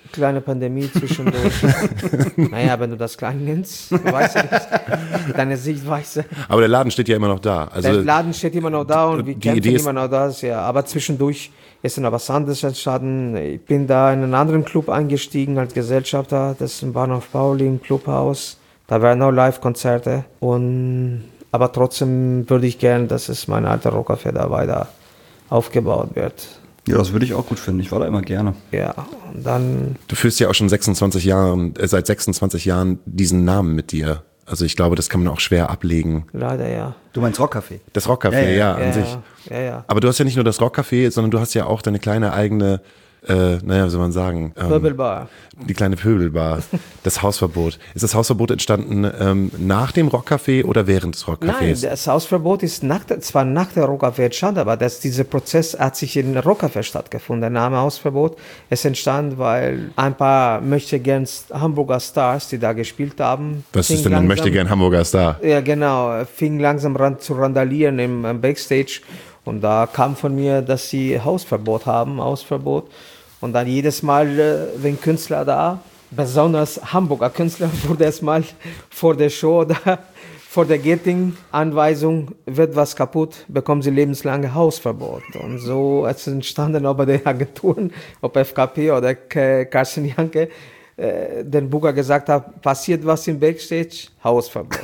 Speaker 3: Naja, wenn du das klein nennst, weiß ich nicht. Deine Sichtweise.
Speaker 2: Aber der Laden steht ja immer noch da. Also
Speaker 3: der Laden steht immer noch da und wir
Speaker 2: die
Speaker 3: kämpfen
Speaker 2: Idee
Speaker 3: immer noch da. Ja. Aber zwischendurch ist noch was anderes entstanden. Ich bin da in einen anderen Club eingestiegen als Gesellschafter. Das ist im Bahnhof Pauli, im Clubhaus. Da werden auch Live-Konzerte. Aber trotzdem würde ich gerne, dass es mein alter Rockcafé da weiter aufgebaut wird.
Speaker 1: Ja, das würde ich auch gut finden. Ich war da immer gerne.
Speaker 3: Ja, und dann...
Speaker 2: Du führst ja auch schon seit 26 Jahren diesen Namen mit dir. Also ich glaube, das kann man auch schwer ablegen.
Speaker 3: Leider, ja.
Speaker 1: Du meinst Rockcafé?
Speaker 2: Das Rockcafé, ja, an sich.
Speaker 3: Ja.
Speaker 2: Aber du hast ja nicht nur das Rockcafé, sondern du hast ja auch deine kleine eigene, wie soll man sagen?
Speaker 3: Pöbelbar.
Speaker 2: Die kleine Pöbelbar, das Hausverbot. Ist das Hausverbot entstanden nach dem Rockcafé oder während des Rockcafés?
Speaker 3: Nein, das Hausverbot ist zwar nach der Rockcafé entstanden, aber dieser Prozess hat sich in Rockcafé stattgefunden. Der Name Hausverbot ist entstanden, weil ein paar möchtegern Hamburger Stars, die da gespielt haben.
Speaker 2: Was ist denn ein möchtegern Hamburger Star?
Speaker 3: Ja, genau. Fing langsam zu randalieren im Backstage. Und da kam von mir, dass sie Hausverbot haben, Hausverbot. Und dann jedes Mal, wenn Künstler da, besonders Hamburger Künstler, wurde erstmal vor der Show oder vor der Getting-Anweisung, wird was kaputt, bekommen sie lebenslange Hausverbot. Und so ist es entstanden, ob bei den Agenturen, ob FKP oder Carsten Janke, den Booker gesagt hat, passiert was im Backstage, Hausverbot.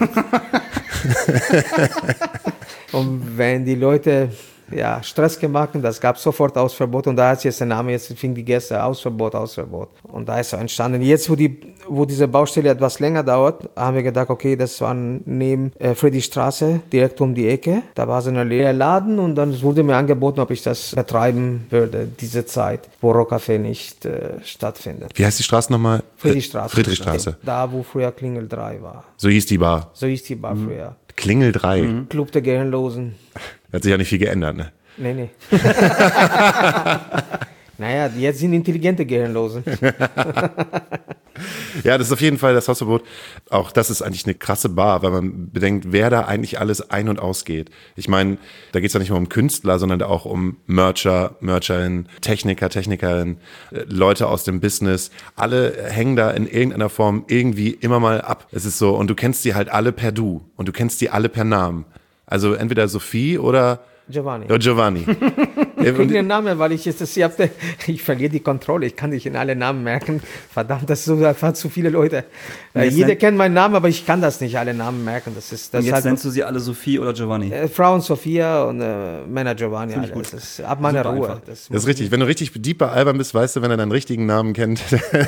Speaker 3: Und wenn die Leute Stress gemacht und das gab sofort Hausverbot und da hat jetzt der Name, jetzt fing die Gäste Hausverbot. Und da ist er entstanden. Jetzt, wo diese Baustelle etwas länger dauert, haben wir gedacht, okay, das war neben Friedrichstraße, direkt um die Ecke. Da war so ein leerer Laden und dann wurde mir angeboten, ob ich das betreiben würde, diese Zeit, wo Rockcafé nicht stattfindet.
Speaker 2: Wie heißt die Straße nochmal?
Speaker 3: Friedrichstraße. Da, wo früher Klingel 3 war.
Speaker 2: So hieß die Bar?
Speaker 3: So hieß die Bar früher.
Speaker 2: Klingel 3?
Speaker 3: Club der Gehirnlosen.
Speaker 2: Hat sich ja nicht viel geändert, ne?
Speaker 3: Nee. Naja, jetzt sind intelligente Gehirnlosen.
Speaker 2: Ja, das ist auf jeden Fall das Hausverbot. Auch das ist eigentlich eine krasse Bar, weil man bedenkt, wer da eigentlich alles ein- und ausgeht. Ich meine, da geht es ja nicht nur um Künstler, sondern auch um Mercher, Mercherinnen, Techniker, Technikerinnen, Leute aus dem Business. Alle hängen da in irgendeiner Form irgendwie immer mal ab. Es ist so, und du kennst die halt alle per Du und du kennst die alle per Namen. Also entweder Sophie oder
Speaker 3: Giovanni.
Speaker 2: Ja, Giovanni.
Speaker 3: Ich kriege den Namen, weil ich verliere die Kontrolle. Ich kann nicht in alle Namen merken. Verdammt, das sind einfach zu viele Leute. Jeder kennt meinen Namen, aber ich kann das nicht, alle Namen merken. Das
Speaker 1: und jetzt
Speaker 3: halt
Speaker 1: nennst du sie alle Sophie oder Giovanni?
Speaker 3: Frauen Sophia und Männer Giovanni.
Speaker 1: Finde ich gut.
Speaker 3: Das ist ab meiner
Speaker 1: Super
Speaker 3: Ruhe.
Speaker 1: einfach.
Speaker 2: Das ist richtig. Wenn du richtig deep bei Alban bist, weißt du, wenn er deinen richtigen Namen kennt,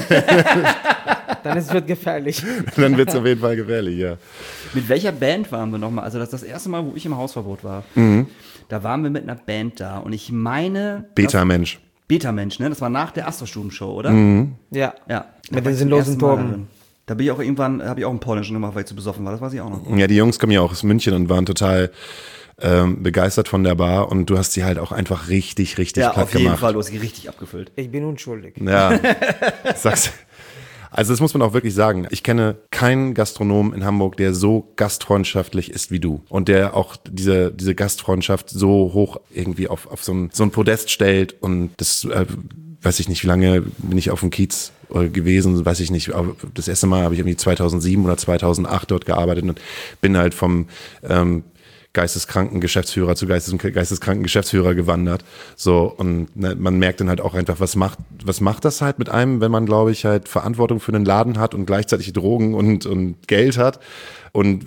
Speaker 3: dann wird gefährlich.
Speaker 2: dann wird es auf jeden Fall gefährlich, ja.
Speaker 1: Mit welcher Band waren wir nochmal? Also das erste Mal, wo ich im Hausverbot war. Da waren wir mit einer Band da und ich meine...
Speaker 2: Beta-Mensch.
Speaker 1: Beta-Mensch, ne? Das war nach der Astrostuben-Show, oder?
Speaker 3: Ja.
Speaker 1: Ja.
Speaker 3: Mit den sinnlosen Torben.
Speaker 1: Da bin ich auch irgendwann, habe ich auch einen Polnischen gemacht, weil ich zu besoffen war. Das weiß ich auch noch.
Speaker 2: Ja, die Jungs kommen ja auch aus München und waren total begeistert von der Bar und du hast sie halt auch einfach richtig platt gemacht.
Speaker 1: Ja, auf jeden Fall. Du hast sie richtig abgefüllt.
Speaker 3: Ich bin unschuldig.
Speaker 2: Ja, sag's. Also das muss man auch wirklich sagen. Ich kenne keinen Gastronomen in Hamburg, der so gastfreundschaftlich ist wie du. Und der auch diese Gastfreundschaft so hoch irgendwie auf so ein Podest stellt. Und das, weiß ich nicht, wie lange bin ich auf dem Kiez gewesen, weiß ich nicht. Das erste Mal habe ich irgendwie 2007 oder 2008 dort gearbeitet und bin halt vom geisteskranken Geschäftsführer zu geisteskranken Geschäftsführer gewandert. So, und man merkt dann halt auch einfach, was macht das halt mit einem, wenn man, glaube ich, halt Verantwortung für einen Laden hat und gleichzeitig Drogen und Geld hat. Und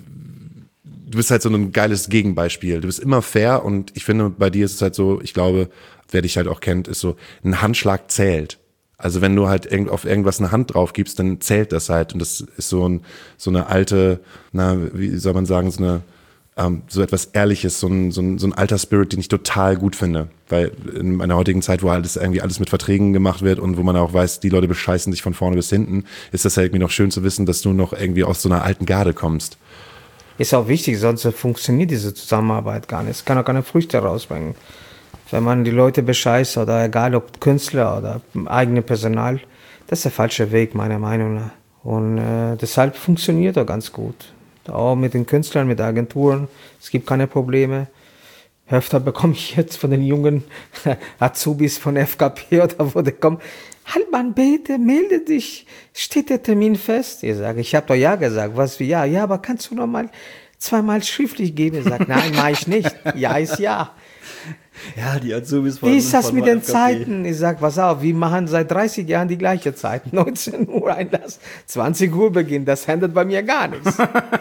Speaker 2: du bist halt so ein geiles Gegenbeispiel. Du bist immer fair und ich finde, bei dir ist es halt so, ich glaube, wer dich halt auch kennt, ist so, ein Handschlag zählt. Also wenn du halt auf irgendwas eine Hand drauf gibst, dann zählt das halt. Und das ist so eine alte, wie soll man sagen, so etwas Ehrliches, so ein alter Spirit, den ich total gut finde. Weil in meiner heutigen Zeit, wo alles mit Verträgen gemacht wird und wo man auch weiß, die Leute bescheißen sich von vorne bis hinten, ist das halt irgendwie noch schön zu wissen, dass du noch irgendwie aus so einer alten Garde kommst.
Speaker 3: Ist auch wichtig, sonst funktioniert diese Zusammenarbeit gar nicht. Es kann auch keine Früchte rausbringen. Wenn man die Leute bescheißt oder egal ob Künstler oder eigene Personal, das ist der falsche Weg, meiner Meinung nach. Und deshalb funktioniert er ganz gut. Auch mit den Künstlern, mit Agenturen, es gibt keine Probleme. Öfter bekomme ich jetzt von den jungen Azubis von FKP oder wo die kommen, Alban, bitte, melde dich, steht der Termin fest? Ich sage, ich habe doch ja gesagt, was wie ja? Ja, aber kannst du noch mal zweimal schriftlich geben? Ich sage, nein, mache ich nicht. Ja ist ja.
Speaker 1: Ja, die Azubis
Speaker 3: von Wie ist das mit den Zeiten? Ich sage, pass auf, wir machen seit 30 Jahren die gleiche Zeit. 19 Uhr Einlass, 20 Uhr Beginn, das ändert bei mir gar nichts.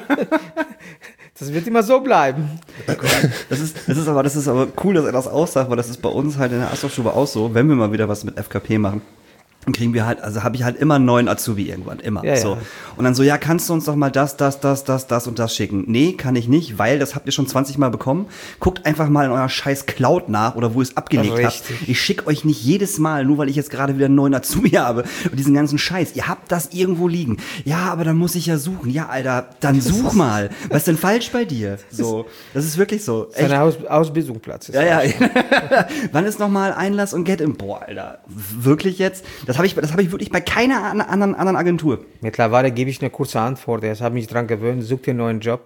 Speaker 3: Das wird immer so bleiben.
Speaker 1: Das ist aber cool, dass er das aussagt, weil das ist bei uns halt in der Astrostube auch so, wenn wir mal wieder was mit FKP machen. Dann kriegen wir halt, also habe ich halt immer einen neuen Azubi irgendwann, immer.
Speaker 3: Ja,
Speaker 1: so.
Speaker 3: Ja.
Speaker 1: Und dann so, ja, kannst du uns doch mal das und das schicken? Nee, kann ich nicht, weil das habt ihr schon 20 Mal bekommen. Guckt einfach mal in eurer scheiß Cloud nach oder wo ihr es abgelegt habt. Ich schicke euch nicht jedes Mal, nur weil ich jetzt gerade wieder einen neuen Azubi habe und diesen ganzen Scheiß. Ihr habt das irgendwo liegen. Ja, aber dann muss ich ja suchen. Ja, Alter, dann such mal. Was ist denn falsch bei dir? So, das ist wirklich so.
Speaker 3: Echt. Sein Ausbildungsplatz ist.
Speaker 1: Ja. Wann ist nochmal Einlass und Get-In? Boah, Alter, wirklich jetzt? Das habe ich wirklich bei keiner anderen Agentur.
Speaker 3: Mittlerweile gebe ich eine kurze Antwort. Ich habe mich dran gewöhnt, such dir einen neuen Job.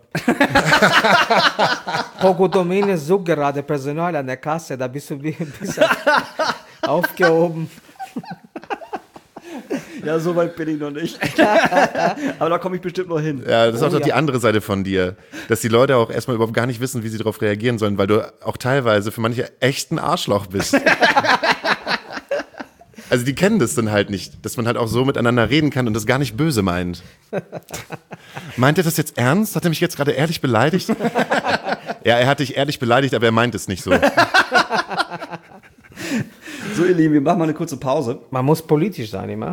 Speaker 3: Poco Domene sucht gerade Personal an der Kasse, da bist du aufgehoben.
Speaker 1: Ja, so weit bin ich noch nicht. Aber da komme ich bestimmt noch hin.
Speaker 2: Ja, das ist auch die andere Seite von dir. Dass die Leute auch erstmal überhaupt gar nicht wissen, wie sie darauf reagieren sollen, weil du auch teilweise für manche echt ein Arschloch bist. Also die kennen das dann halt nicht, dass man halt auch so miteinander reden kann und das gar nicht böse meint. Meint er das jetzt ernst? Hat er mich jetzt gerade ehrlich beleidigt? Ja, er hat dich ehrlich beleidigt, aber er meint es nicht so.
Speaker 1: So, ihr Lieben, wir machen mal eine kurze Pause.
Speaker 3: Man muss politisch sein immer.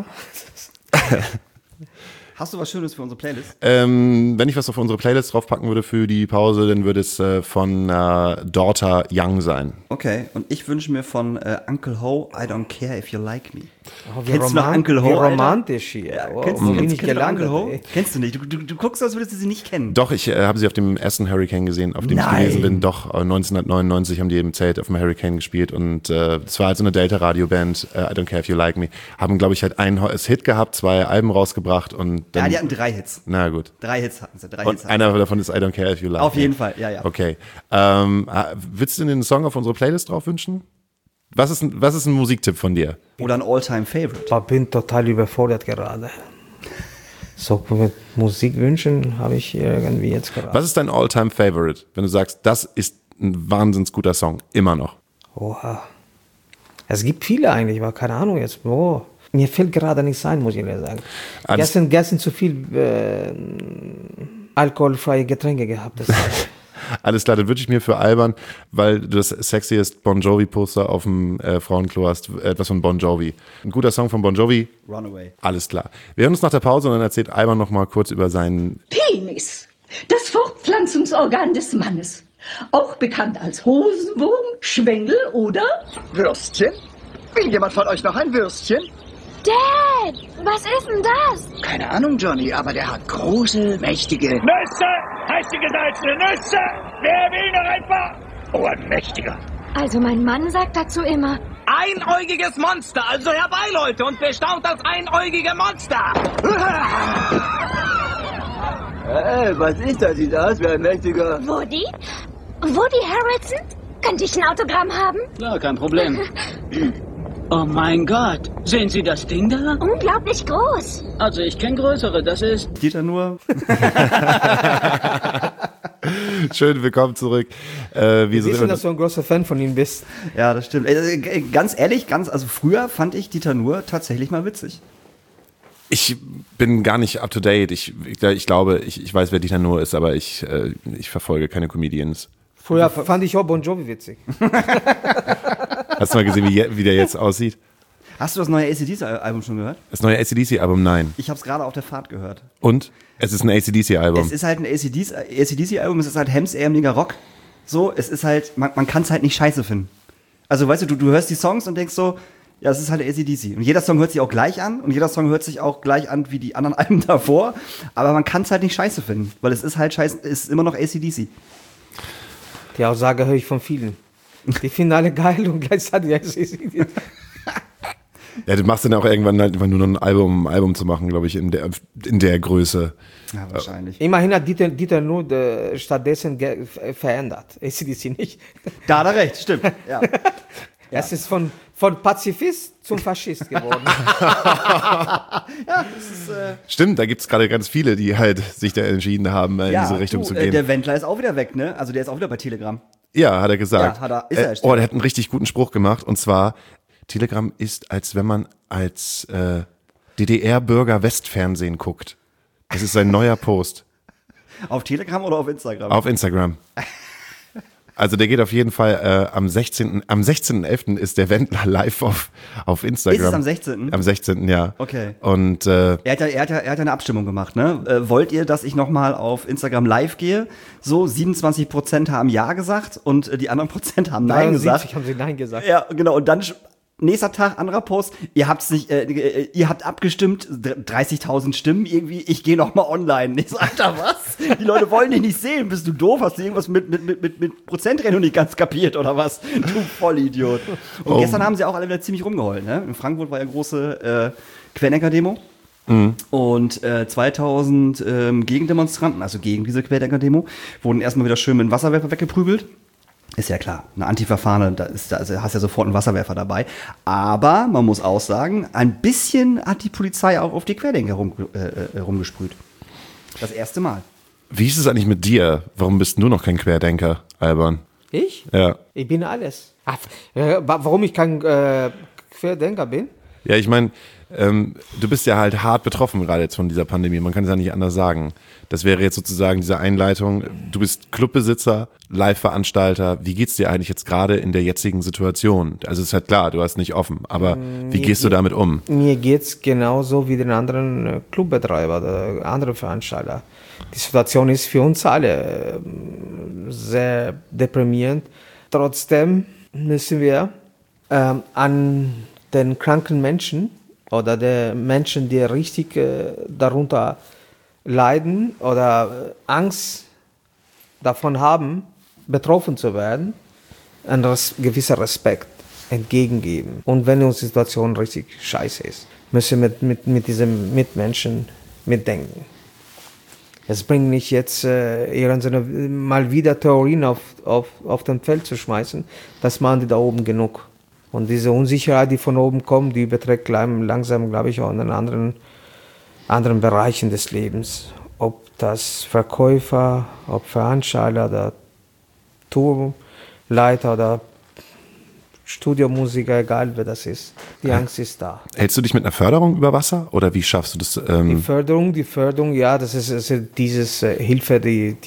Speaker 1: Hast du was Schönes für unsere Playlist?
Speaker 2: Wenn ich was auf unsere Playlist draufpacken würde für die Pause, dann würde es von Daughter Young sein.
Speaker 1: Okay, und ich wünsche mir von Uncle Ho, I Don't Care If You Like Me.
Speaker 3: Oh, wie
Speaker 1: Kennst du noch Uncle Ho,
Speaker 3: wie
Speaker 1: Alter?
Speaker 3: romantisch hier.
Speaker 1: Ja,
Speaker 3: Wow,
Speaker 1: kennst
Speaker 3: wo
Speaker 1: du
Speaker 3: bin ich
Speaker 1: Uncle
Speaker 3: gelandet,
Speaker 1: Ho?
Speaker 3: ey?
Speaker 1: Kennst du nicht. Du guckst, als würdest du sie nicht kennen.
Speaker 2: Doch, ich habe sie auf dem ersten Hurricane gesehen, auf dem ich
Speaker 1: Nein.
Speaker 2: gewesen bin. Doch, 1999 haben die im Zelt auf dem Hurricane gespielt und es war halt so eine Delta-Radio-Band, I Don't Care If You Like Me. Haben, glaube ich, halt einen Hit gehabt, 2 Alben rausgebracht und dann...
Speaker 1: Ja, die hatten 3 Hits.
Speaker 2: Na gut.
Speaker 1: 3 Hits hatten sie. 3
Speaker 2: Und
Speaker 1: Hits hatten
Speaker 2: einer davon ist I Don't Care If You Like
Speaker 1: Auf
Speaker 2: Me.
Speaker 1: jeden Fall, ja.
Speaker 2: Okay. Willst du den Song auf unsere Playlist drauf wünschen? Was ist ein Musiktipp von dir?
Speaker 1: Oder ein All-Time-Favorite.
Speaker 3: Ich bin total überfordert gerade. So mit Musikwünschen habe ich irgendwie jetzt gerade.
Speaker 2: Was ist dein All-Time-Favorite, wenn du sagst, das ist ein wahnsinns guter Song, immer noch?
Speaker 3: Oha. Es gibt viele eigentlich, aber keine Ahnung jetzt. Oh. Mir fällt gerade nichts ein, muss ich ehrlich sagen. Gestern zu viel alkoholfreie Getränke gehabt.
Speaker 2: Alles klar, dann wünsche ich mir für Alban, weil du das sexiest Bon Jovi-Poster auf dem Frauenklo hast, etwas von Bon Jovi. Ein guter Song von Bon Jovi.
Speaker 1: Runaway.
Speaker 2: Alles klar. Wir hören uns nach der Pause und dann erzählt Alban noch mal kurz über seinen...
Speaker 4: Penis, das Fortpflanzungsorgan des Mannes. Auch bekannt als Hosenwurm, Schwengel oder...
Speaker 5: Würstchen? Will jemand von euch noch ein Würstchen?
Speaker 6: Dad, was ist denn das?
Speaker 5: Keine Ahnung, Johnny, aber der hat große, mächtige...
Speaker 7: Nüsse! Heiße gesalzene Nüsse! Wer will noch ein paar? Oh, ein mächtiger.
Speaker 6: Also mein Mann sagt dazu immer,
Speaker 8: Einäugiges Monster, also herbei, Leute, und bestaunt das einäugige Monster!
Speaker 5: Hey, was ist das? Sieht aus wie ein mächtiger...
Speaker 6: Woody? Woody Harrelson? Könnte ich ein Autogramm haben?
Speaker 8: Ja, kein Problem. Oh mein Gott, sehen Sie das Ding da?
Speaker 6: Unglaublich groß.
Speaker 8: Also ich kenne größere, das ist...
Speaker 1: Dieter nur.
Speaker 2: Schön, willkommen zurück.
Speaker 3: Wir wissen, dass du ein großer Fan von ihm bist.
Speaker 1: Ja, das stimmt. Ganz ehrlich, also früher fand ich Dieter Nuhr tatsächlich mal witzig.
Speaker 2: Ich bin gar nicht up to date. Ich glaube, ich weiß, wer Dieter Nuhr ist, aber ich verfolge keine Comedians.
Speaker 3: Früher fand ich auch Bon Jovi witzig.
Speaker 2: Hast du mal gesehen, wie der jetzt aussieht?
Speaker 1: Hast du das neue AC/DC-Album schon gehört?
Speaker 2: Das neue AC/DC-Album, nein.
Speaker 1: Ich habe es gerade auf der Fahrt gehört.
Speaker 2: Und? Es ist ein AC/DC-Album.
Speaker 1: Es ist halt ein AC/DC-Album, es ist halt hemsärmeliger Rock. So, es ist halt, man kann es halt nicht scheiße finden. Also weißt du hörst die Songs und denkst so, ja, es ist halt AC/DC. Und jeder Song hört sich auch gleich an und jeder Song hört sich auch gleich an wie die anderen Alben davor. Aber man kann es halt nicht scheiße finden, weil es ist halt scheiße, es ist immer noch AC/DC.
Speaker 3: Die Aussage höre ich von vielen. Die finden alle geil und gleichzeitig
Speaker 2: Ja, du machst dann auch irgendwann halt einfach nur noch ein Album zu machen, glaube ich, in der Größe.
Speaker 1: Ja, wahrscheinlich.
Speaker 3: Immerhin hat Dieter nur stattdessen verändert. AC/DC nicht.
Speaker 1: Da hat er recht, stimmt. Ja.
Speaker 3: Es ist von Pazifist zum Faschist geworden.
Speaker 2: Stimmt, da gibt es gerade ganz viele, die halt sich da entschieden haben, in diese Richtung zu gehen.
Speaker 1: Der Wendler ist auch wieder weg, ne? Also der ist auch wieder bei Telegram.
Speaker 2: Ja, hat er gesagt.
Speaker 1: Ja, ist er.
Speaker 2: Der hat einen richtig guten Spruch gemacht und zwar, Telegram ist, als wenn man als DDR-Bürger Westfernsehen guckt. Das ist sein neuer Post.
Speaker 1: Auf Telegram oder auf Instagram?
Speaker 2: Auf Instagram. Also der geht auf jeden Fall am 16.11. ist der Wendler live auf Instagram.
Speaker 1: Ist es am 16.?
Speaker 2: Am 16., ja.
Speaker 1: Okay.
Speaker 2: Und
Speaker 1: er hat ja eine Abstimmung gemacht, ne? Wollt ihr, dass ich nochmal auf Instagram live gehe? So, 27% haben Ja gesagt und die anderen Prozent haben Nein gesagt.
Speaker 3: Haben sie Nein gesagt.
Speaker 1: Ja, genau. Und dann nächster Tag, anderer Post, ihr habt's nicht, ihr habt abgestimmt, 30.000 Stimmen irgendwie, ich gehe noch mal online. Ich so, Alter, was? Die Leute wollen dich nicht sehen, bist du doof? Hast du irgendwas mit Prozentrechnung nicht ganz kapiert oder was? Du Vollidiot. Und gestern haben sie auch alle wieder ziemlich rumgeheult, ne? In Frankfurt war ja große Querdenker-Demo. Und 2000 Gegendemonstranten, also gegen diese Querdenker-Demo, wurden erstmal wieder schön mit dem Wasserwerfer weggeprügelt. Ist ja klar, eine Antifa-Fahne, da hast ja sofort einen Wasserwerfer dabei. Aber man muss auch sagen, ein bisschen hat die Polizei auch auf die Querdenker rumgesprüht. Das erste Mal.
Speaker 2: wie ist es eigentlich mit dir? Warum bist du noch kein Querdenker, Alban?
Speaker 3: Ich?
Speaker 2: Ja.
Speaker 3: Ich bin alles. Warum ich kein Querdenker bin?
Speaker 2: Ja, ich meine, du bist ja halt hart betroffen gerade jetzt von dieser Pandemie. Man kann es ja nicht anders sagen. Das wäre jetzt sozusagen diese Einleitung. Du bist Clubbesitzer, Live-Veranstalter. Wie geht's dir eigentlich jetzt gerade in der jetzigen Situation? Also es ist halt klar, du hast nicht offen. Aber wie gehst du damit um?
Speaker 3: Mir geht's genauso wie den anderen Clubbetreiber, der andere Veranstalter. Die Situation ist für uns alle deprimierend. Trotzdem müssen wir an den kranken Menschen oder der Menschen, die richtig darunter leiden oder Angst davon haben, betroffen zu werden, ein gewisser Respekt entgegengeben. Und wenn unsere Situation richtig scheiße ist, müssen wir mit diesen Mitmenschen mitdenken. Es bringt nicht jetzt mal wieder Theorien auf dem Feld zu schmeißen, das machen die da oben genug. Und diese Unsicherheit, die von oben kommt, die überträgt langsam, glaube ich, auch in den anderen Bereichen des Lebens. Ob das Verkäufer, ob Veranstalter oder Tourleiter oder Studiomusiker, egal wer das ist. Die Angst ist da.
Speaker 2: Hältst du dich mit einer Förderung über Wasser oder wie schaffst du das?
Speaker 3: Die Förderung, ja, das ist dieses Hilfe, die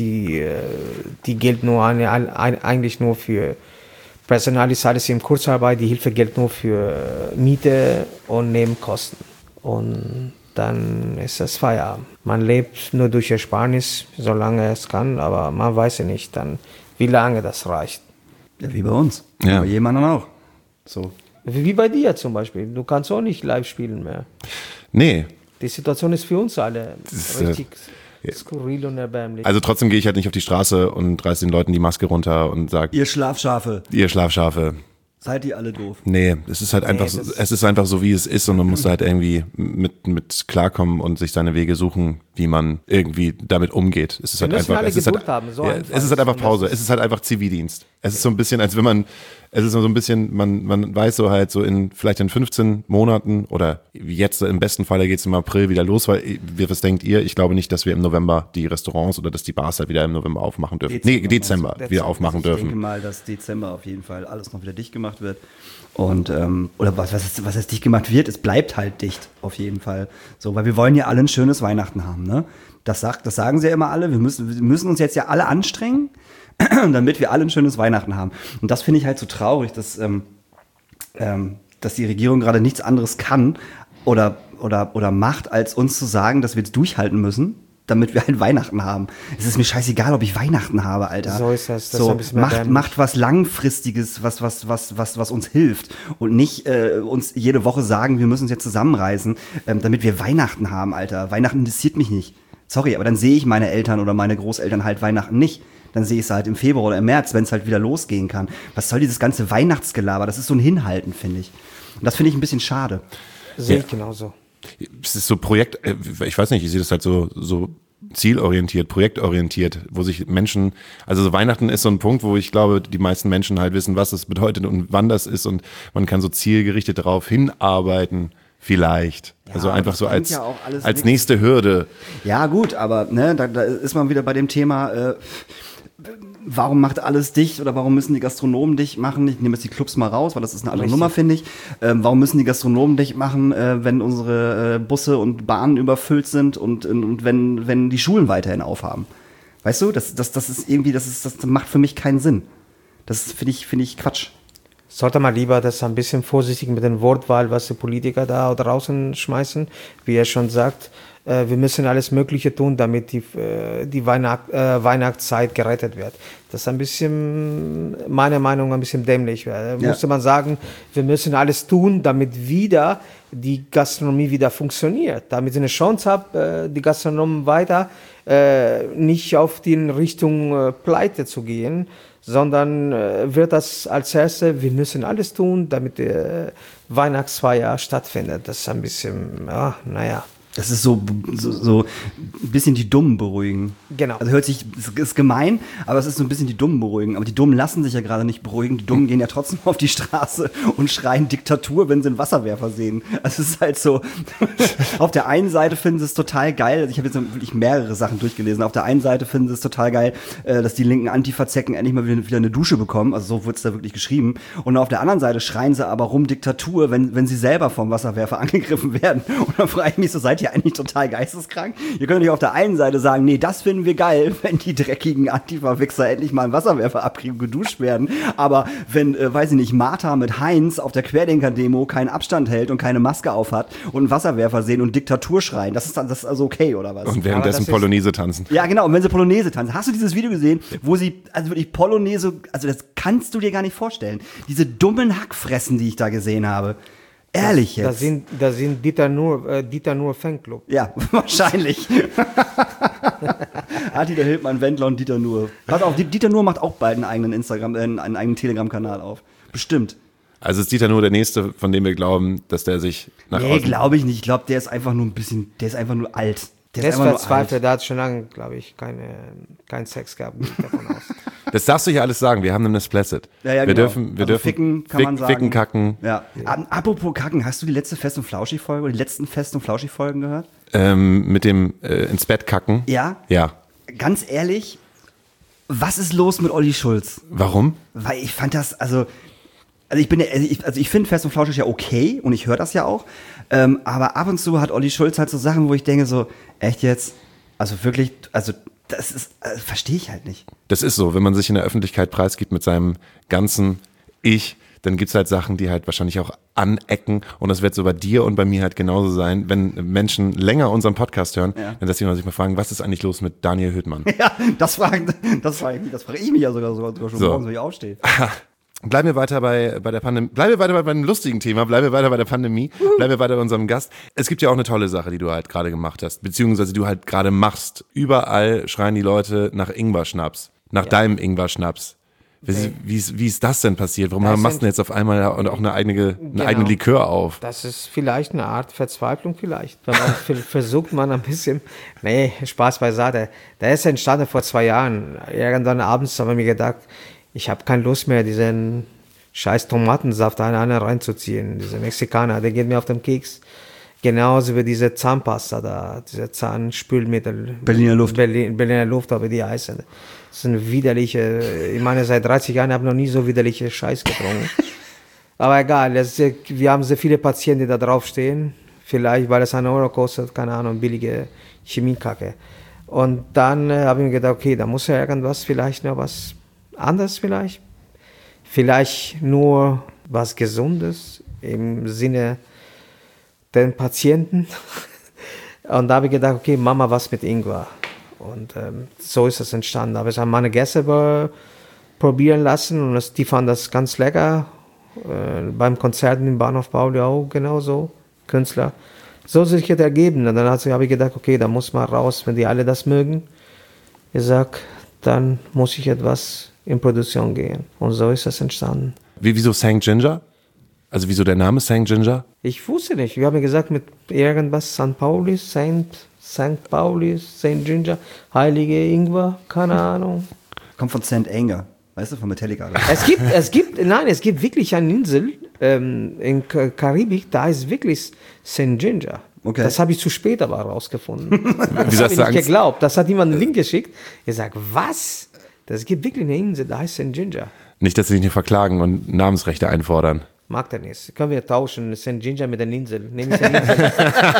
Speaker 3: gilt nur eigentlich nur für Personal, ist alles in Kurzarbeit, die Hilfe gilt nur für Miete und Nebenkosten. Und dann ist das Feierabend. Man lebt nur durch Ersparnis, solange es kann, aber man weiß ja nicht dann, wie lange das reicht.
Speaker 1: Ja, wie bei uns.
Speaker 2: Ja.
Speaker 1: Bei jedem anderen auch. So.
Speaker 3: Wie bei dir zum Beispiel. Du kannst auch nicht live spielen mehr.
Speaker 2: Nee.
Speaker 3: Die Situation ist für uns alle
Speaker 2: ist,
Speaker 3: richtig skurril und erbärmlich.
Speaker 2: Also trotzdem gehe ich halt nicht auf die Straße und reiß den Leuten die Maske runter und sage,
Speaker 1: Ihr Schlafschafe,
Speaker 2: ihr Schlafschafe.
Speaker 1: seid ihr alle doof.
Speaker 2: Nee, es ist halt einfach so, es ist einfach so, wie es ist und man muss halt irgendwie mit klarkommen und sich seine Wege suchen, wie man irgendwie damit umgeht. Es ist halt einfach, es ist halt einfach Pause. Es ist halt einfach Zivildienst. Es ist so ein bisschen, als wenn man, es ist so ein bisschen, man weiß so halt so vielleicht in 15 Monaten oder jetzt im besten Falle geht es im April wieder los, weil, was denkt ihr? Ich glaube nicht, dass wir im November die Restaurants oder dass die Bars halt wieder im November aufmachen dürfen. Dezember wieder aufmachen dürfen.
Speaker 1: Ich denke mal, dass Dezember auf jeden Fall alles noch wieder dicht gemacht wird. Und, oder was heißt dicht gemacht wird, es bleibt halt dicht, auf jeden Fall. So, weil wir wollen ja alle ein schönes Weihnachten haben, ne? Das sagen sie ja immer alle, wir müssen uns jetzt ja alle anstrengen, damit wir alle ein schönes Weihnachten haben. Und das finde ich halt so traurig, dass die Regierung gerade nichts anderes kann oder macht, als uns zu sagen, dass wir jetzt durchhalten müssen, damit wir halt Weihnachten haben. Es ist mir scheißegal, ob ich Weihnachten habe, Alter.
Speaker 3: So ist das.
Speaker 1: So, macht was Langfristiges, was uns hilft und nicht uns jede Woche sagen, wir müssen uns jetzt zusammenreißen, damit wir Weihnachten haben, Alter. Weihnachten interessiert mich nicht. Sorry, aber dann sehe ich meine Eltern oder meine Großeltern halt Weihnachten nicht. Dann sehe ich es halt im Februar oder im März, wenn es halt wieder losgehen kann. Was soll dieses ganze Weihnachtsgelaber? Das ist so ein Hinhalten, finde ich. Und das finde ich ein bisschen schade.
Speaker 3: Sehe ich genauso.
Speaker 2: Es ist so ich weiß nicht, ich sehe das halt so zielorientiert, projektorientiert, wo sich Menschen, also so Weihnachten ist so ein Punkt, wo ich glaube, die meisten Menschen halt wissen, was das bedeutet und wann das ist und man kann so zielgerichtet darauf hinarbeiten, vielleicht. Ja, also einfach so als nächste Hürde. Ja gut, aber ne, da ist man wieder bei dem Thema, warum macht alles dicht oder warum müssen die Gastronomen dicht machen? Ich nehme jetzt die Clubs mal raus, weil das ist eine andere Nummer, finde ich. Warum müssen die Gastronomen dicht machen, wenn unsere Busse und Bahnen überfüllt sind und wenn die Schulen weiterhin aufhaben? Weißt du, das ist irgendwie, das macht für mich keinen Sinn. Das finde ich Quatsch.
Speaker 3: Sollte man lieber das ein bisschen vorsichtig mit der Wortwahl, was die Politiker da draußen schmeißen, wie er schon sagt. Wir müssen alles Mögliche tun, damit die Weihnachtszeit gerettet wird. Das ist ein bisschen, meiner Meinung nach, ein bisschen dämlich. Musste man sagen, wir müssen alles tun, damit wieder die Gastronomie wieder funktioniert. Damit sie eine Chance hat, die Gastronomen weiter nicht auf die Richtung Pleite zu gehen, sondern wird das als Erste, wir müssen alles tun, damit die Weihnachtsfeier stattfindet. Das ist ein bisschen, naja.
Speaker 1: Das ist so ein bisschen die Dummen beruhigen.
Speaker 3: Genau.
Speaker 1: Also ist gemein, aber es ist so ein bisschen die Dummen beruhigen. Aber die Dummen lassen sich ja gerade nicht beruhigen. Die Dummen gehen ja trotzdem auf die Straße und schreien Diktatur, wenn sie einen Wasserwerfer sehen. Also es ist halt so, auf der einen Seite finden sie es total geil, also ich habe jetzt wirklich mehrere Sachen durchgelesen. Auf der einen Seite finden sie es total geil, dass die linken Antifa-Zecken endlich mal wieder eine Dusche bekommen. Also so wird es da wirklich geschrieben. Und auf der anderen Seite schreien sie aber rum Diktatur, wenn sie selber vom Wasserwerfer angegriffen werden. Und dann frage ich mich so, seid ihr eigentlich total geisteskrank? Ihr könnt nicht auf der einen Seite sagen, nee, das finden wir geil, wenn die dreckigen Antifa-Wichser endlich mal einen Wasserwerfer abkriegen und geduscht werden. Aber wenn, weiß ich nicht, Martha mit Heinz auf der Querdenker-Demo keinen Abstand hält und keine Maske aufhat und einen Wasserwerfer sehen und Diktatur schreien, das ist also okay, oder was?
Speaker 2: Und währenddessen Polonaise tanzen.
Speaker 1: Ja, genau, und wenn sie Polonaise tanzen. Hast du dieses Video gesehen, wo sie, also wirklich Polonaise, also das kannst du dir gar nicht vorstellen. Diese dummen Hackfressen, die ich da gesehen habe. Ehrlich jetzt?
Speaker 3: Da sind Dieter Nuhr Fanclub.
Speaker 1: Ja, wahrscheinlich. Dieter Hildmann, Wendler und Dieter Nuhr. Pass auf, Dieter Nuhr macht auch bald einen eigenen einen eigenen Telegram-Kanal auf. Bestimmt.
Speaker 2: Also ist Dieter Nuhr der Nächste, von dem wir glauben, dass der sich nach
Speaker 1: Nee, glaube ich nicht. Ich glaube, der ist einfach nur der ist einfach nur alt.
Speaker 3: Der ist verzweifelt, der hat schon lange, glaube ich, keinen Sex gehabt, gehe ich davon aus.
Speaker 2: Das darfst du ja alles sagen, wir haben einen Explicit.
Speaker 1: Ja,
Speaker 2: wir
Speaker 1: genau.
Speaker 2: dürfen
Speaker 1: ficken, kann man sagen.
Speaker 2: Ficken, kacken.
Speaker 1: Ja. Apropos kacken, hast du die letzte Fest- und Flauschig-Folge oder die letzten Fest- und Flauschig-Folgen gehört?
Speaker 2: Mit dem ins Bett kacken.
Speaker 1: Ja?
Speaker 2: Ja.
Speaker 1: Ganz ehrlich, was ist los mit Olli Schulz?
Speaker 2: Warum?
Speaker 1: Weil ich fand das, ich finde Fest und Flauschig ja okay und ich höre das ja auch. Aber ab und zu hat Olli Schulz halt so Sachen, wo ich denke so, echt jetzt? Also wirklich, also das ist, verstehe ich halt nicht.
Speaker 2: Das ist so, wenn man sich in der Öffentlichkeit preisgibt mit seinem ganzen Ich, dann gibt's halt Sachen, die halt wahrscheinlich auch anecken und das wird so bei dir und bei mir halt genauso sein, wenn Menschen länger unseren Podcast hören, dann dass sie sich mal fragen, was ist eigentlich los mit Daniel Hüttmann?
Speaker 1: Ja, das frage ich mich ja sogar schon
Speaker 2: So.
Speaker 1: morgens, wenn ich aufstehe.
Speaker 2: Bleiben wir weiter bei der Pandemie, bleiben wir weiter bei einem lustigen Thema, bleiben wir weiter bei der Pandemie, bleiben wir weiter bei unserem Gast. Es gibt ja auch eine tolle Sache, die du halt gerade gemacht hast, beziehungsweise du halt gerade machst. Überall schreien die Leute nach Ingwer-Schnaps, nach deinem Ingwer-Schnaps. Wie ist das denn passiert? Warum machst du denn jetzt auf einmal auch eine eigene Likör auf?
Speaker 3: Das ist vielleicht eine Art Verzweiflung vielleicht. Wenn man versucht man ein bisschen, nee, Spaß beiseite. Der ist entstanden vor 2 Jahren. Irgendwann abends haben wir mir gedacht, ich habe keine Lust mehr, diesen scheiß Tomatensaft einer reinzuziehen. Dieser Mexikaner, der geht mir auf den Keks. Genauso wie diese Zahnpasta da, diese Zahnspülmittel.
Speaker 1: Berliner Luft.
Speaker 3: Berliner Luft, aber die heißen. Das sind widerliche, ich meine, seit 30 Jahren habe ich noch nie so widerliche Scheiß getrunken. Aber egal, wir haben sehr viele Patienten, die da draufstehen. Vielleicht, weil es 1 Euro kostet, keine Ahnung, billige Chemiekacke. Und dann habe ich mir gedacht, okay, da muss ja irgendwas, vielleicht noch was anders vielleicht. Vielleicht nur was Gesundes im Sinne den Patienten. Und da habe ich gedacht, okay, Mama, was mit Ingwer? Und so ist es entstanden. Aber ich habe meine Gäste probieren lassen und die fanden das ganz lecker. Beim Konzerten im Bahnhof Pauli auch genauso, Künstler. So hat sich das ergeben. Und dann habe ich gedacht, okay, da muss man raus, wenn die alle das mögen. Ich sage, dann muss ich etwas in Produktion gehen. Und so ist das entstanden.
Speaker 2: Wieso St. Ginger? Also wieso der Name St. Ginger?
Speaker 3: Ich wusste nicht. Wir haben gesagt, mit irgendwas St. Pauli, St. Pauli, St. Ginger, Heilige Ingwer, keine Ahnung.
Speaker 1: Kommt von St. Anger, weißt du, von Metallica.
Speaker 3: Es gibt wirklich eine Insel in Karibik, da ist wirklich St. Ginger.
Speaker 1: Okay.
Speaker 3: Das habe ich zu spät aber herausgefunden. Das
Speaker 2: Wieso
Speaker 3: habe
Speaker 2: hast
Speaker 3: ich
Speaker 2: du
Speaker 3: nicht
Speaker 2: Angst?
Speaker 3: geglaubt. Das hat jemand einen Link geschickt. Ich sage, was? Das gibt wirklich eine Insel, da heißt St. Ginger.
Speaker 2: Nicht, dass sie dich nicht verklagen und Namensrechte einfordern.
Speaker 3: Mag der nicht. Können wir tauschen, St. Ginger mit der Insel. Nehme ich eine Insel.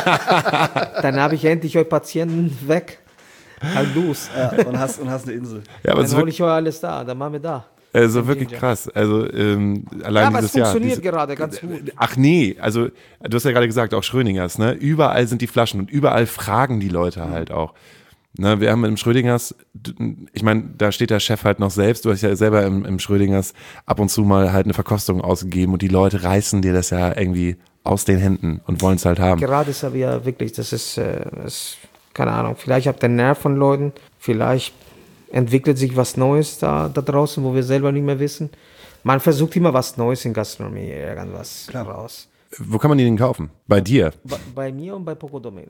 Speaker 3: Dann habe ich endlich euch Patienten weg. Halt los.
Speaker 1: Ja, und hast eine Insel.
Speaker 2: Ja, aber
Speaker 3: Dann hole ich euch alles da, dann machen wir da.
Speaker 2: Also wirklich krass. Also allein
Speaker 3: Ja, aber es
Speaker 2: dieses Jahr.
Speaker 3: funktioniert gerade ganz gut.
Speaker 2: Ach nee, also du hast ja gerade gesagt, auch Schrödingers, ne? Überall sind die Flaschen und überall fragen die Leute halt auch. Ne, wir haben im Schrödingers, ich meine, da steht der Chef halt noch selbst, du hast ja selber im Schrödingers ab und zu mal halt eine Verkostung ausgegeben und die Leute reißen dir das ja irgendwie aus den Händen und wollen es halt haben.
Speaker 3: Gerade ist aber ja wirklich, das ist keine Ahnung, vielleicht habt ihr den Nerv von Leuten, vielleicht entwickelt sich was Neues da draußen, wo wir selber nicht mehr wissen. Man versucht immer was Neues in Gastronomie, irgendwas raus.
Speaker 2: Wo kann man die denn kaufen? Bei dir?
Speaker 3: Bei mir und bei Poco Domene.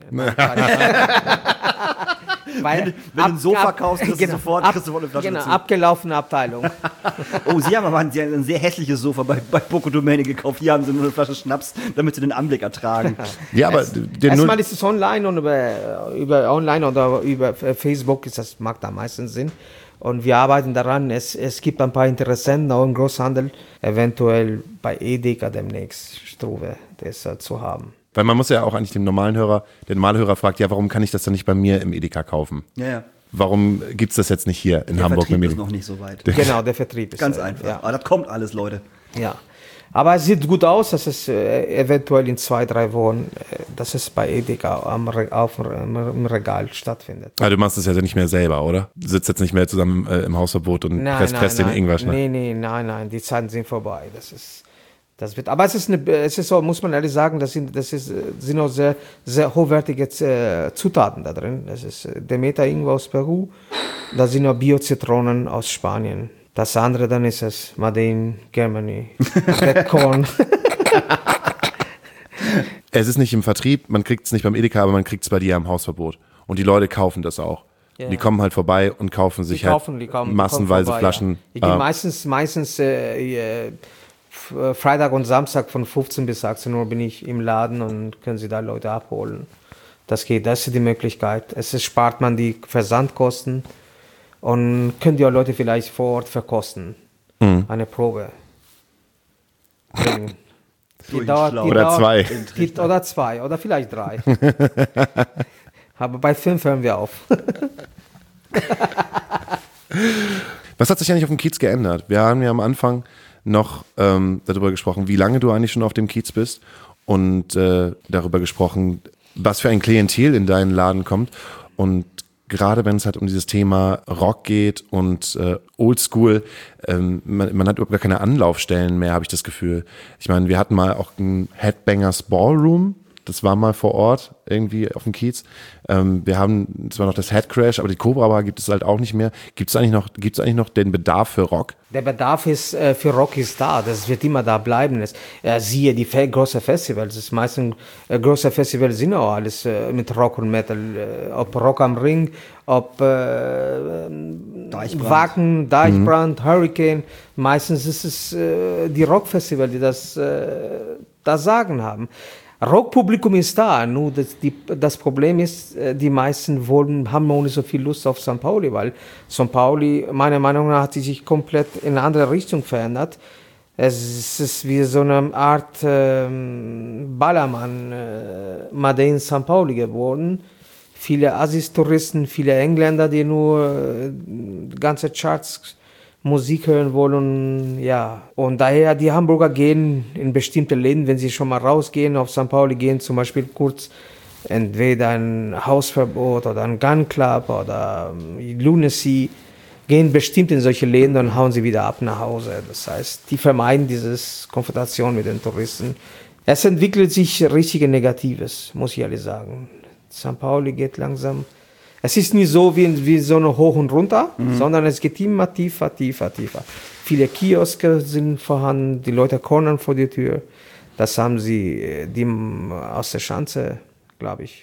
Speaker 1: Wenn du ein Sofa kaufst, kriegst du sofort eine Flasche
Speaker 3: Genau,
Speaker 1: dazu.
Speaker 3: abgelaufene Abteilung.
Speaker 1: Oh, sie haben aber ein sehr hässliches Sofa bei Poco Domäne gekauft. Hier haben sie nur eine Flasche Schnaps, damit sie den Anblick ertragen.
Speaker 2: Ja, aber
Speaker 3: Erstmal ist es online und über online oder über Facebook macht am meisten Sinn. Und wir arbeiten daran. Es gibt ein paar Interessenten auch im Großhandel, eventuell bei Edeka demnächst Struve, das zu haben.
Speaker 2: weil man muss ja auch eigentlich den Normalhörer fragt, ja, warum kann ich das dann nicht bei mir im Edeka kaufen?
Speaker 1: Ja.
Speaker 2: Warum gibt's das jetzt nicht hier in
Speaker 1: Der
Speaker 2: Hamburg?
Speaker 1: Vertrieb ist noch nicht so weit.
Speaker 3: Genau, der Vertrieb ist
Speaker 1: Ganz einfach.
Speaker 3: Ja.
Speaker 1: Aber das kommt alles, Leute.
Speaker 3: Ja. Aber es sieht gut aus, dass es eventuell in 2-3 Wochen, dass es bei Edeka im Regal stattfindet.
Speaker 2: Ah, du machst es ja nicht mehr selber, oder? Du sitzt jetzt nicht mehr zusammen im Hausverbot und presst den Ingwer schnell.
Speaker 3: Nein, die Zeiten sind vorbei. Das wird, aber es ist so, muss man ehrlich sagen, sind auch sehr, sehr hochwertige Zutaten da drin. Das ist Demeter irgendwo aus Peru, da sind auch Bio-Zitronen aus Spanien. Das andere dann ist es Made in Germany, Red Corn.
Speaker 2: Es ist nicht im Vertrieb, man kriegt es nicht beim Edeka, aber man kriegt es bei dir am Hausverbot. Und die Leute kaufen das auch. Yeah. Die kommen halt vorbei und kaufen sich massenweise Flaschen.
Speaker 3: Ich gehe meistens Freitag und Samstag von 15 bis 18 Uhr bin ich im Laden und können Sie da Leute abholen. Das geht, das ist die Möglichkeit. Spart man die Versandkosten und können die Leute vielleicht vor Ort verkosten. Eine Probe.
Speaker 2: Oder
Speaker 3: zwei oder vielleicht 3. Aber bei 5 hören wir auf.
Speaker 2: Was hat sich eigentlich auf dem Kiez geändert? Wir haben ja am Anfang noch darüber gesprochen, wie lange du eigentlich schon auf dem Kiez bist und darüber gesprochen, was für ein Klientel in deinen Laden kommt. Und gerade wenn es halt um dieses Thema Rock geht und Oldschool, man hat überhaupt gar keine Anlaufstellen mehr, habe ich das Gefühl. Ich meine, wir hatten mal auch einen Headbangers Ballroom. Das war mal vor Ort irgendwie auf dem Kiez. Wir haben zwar noch das Headcrash, aber die Cobra Bar gibt es halt auch nicht mehr. Gibt es eigentlich noch den Bedarf für Rock?
Speaker 3: Der Bedarf für Rock ist da. Das wird immer da bleiben. Siehe die großen Festivals. Das meisten große Festivals sind auch alles mit Rock und Metal. Ob Rock am Ring, ob Wacken, Deichbrand, Hurricane. Meistens ist es die Rockfestivals, die das Sagen haben. Rockpublikum ist da, nur das Problem ist, die meisten haben auch nicht so viel Lust auf St. Pauli, weil St. Pauli, meiner Meinung nach, hat sich komplett in eine andere Richtung verändert. Es ist wie so eine Art Ballermann, Made in St. Pauli geworden. Viele Assis-Touristen, viele Engländer, die nur ganze Charts Musik hören wollen, ja. Und daher, die Hamburger gehen in bestimmte Läden, wenn sie schon mal rausgehen, auf St. Pauli gehen, zum Beispiel kurz entweder ein Hausverbot oder ein Gun Club oder Lunacy, gehen bestimmt in solche Läden und hauen sie wieder ab nach Hause. Das heißt, die vermeiden diese Konfrontation mit den Touristen. Es entwickelt sich richtig Negatives, muss ich ehrlich sagen. St. Pauli geht langsam. Es ist nicht so wie so eine Hoch und runter, sondern es geht immer tiefer. Viele Kioske sind vorhanden, die Leute cornern vor die Tür. Das haben sie die aus der Schanze, glaube ich,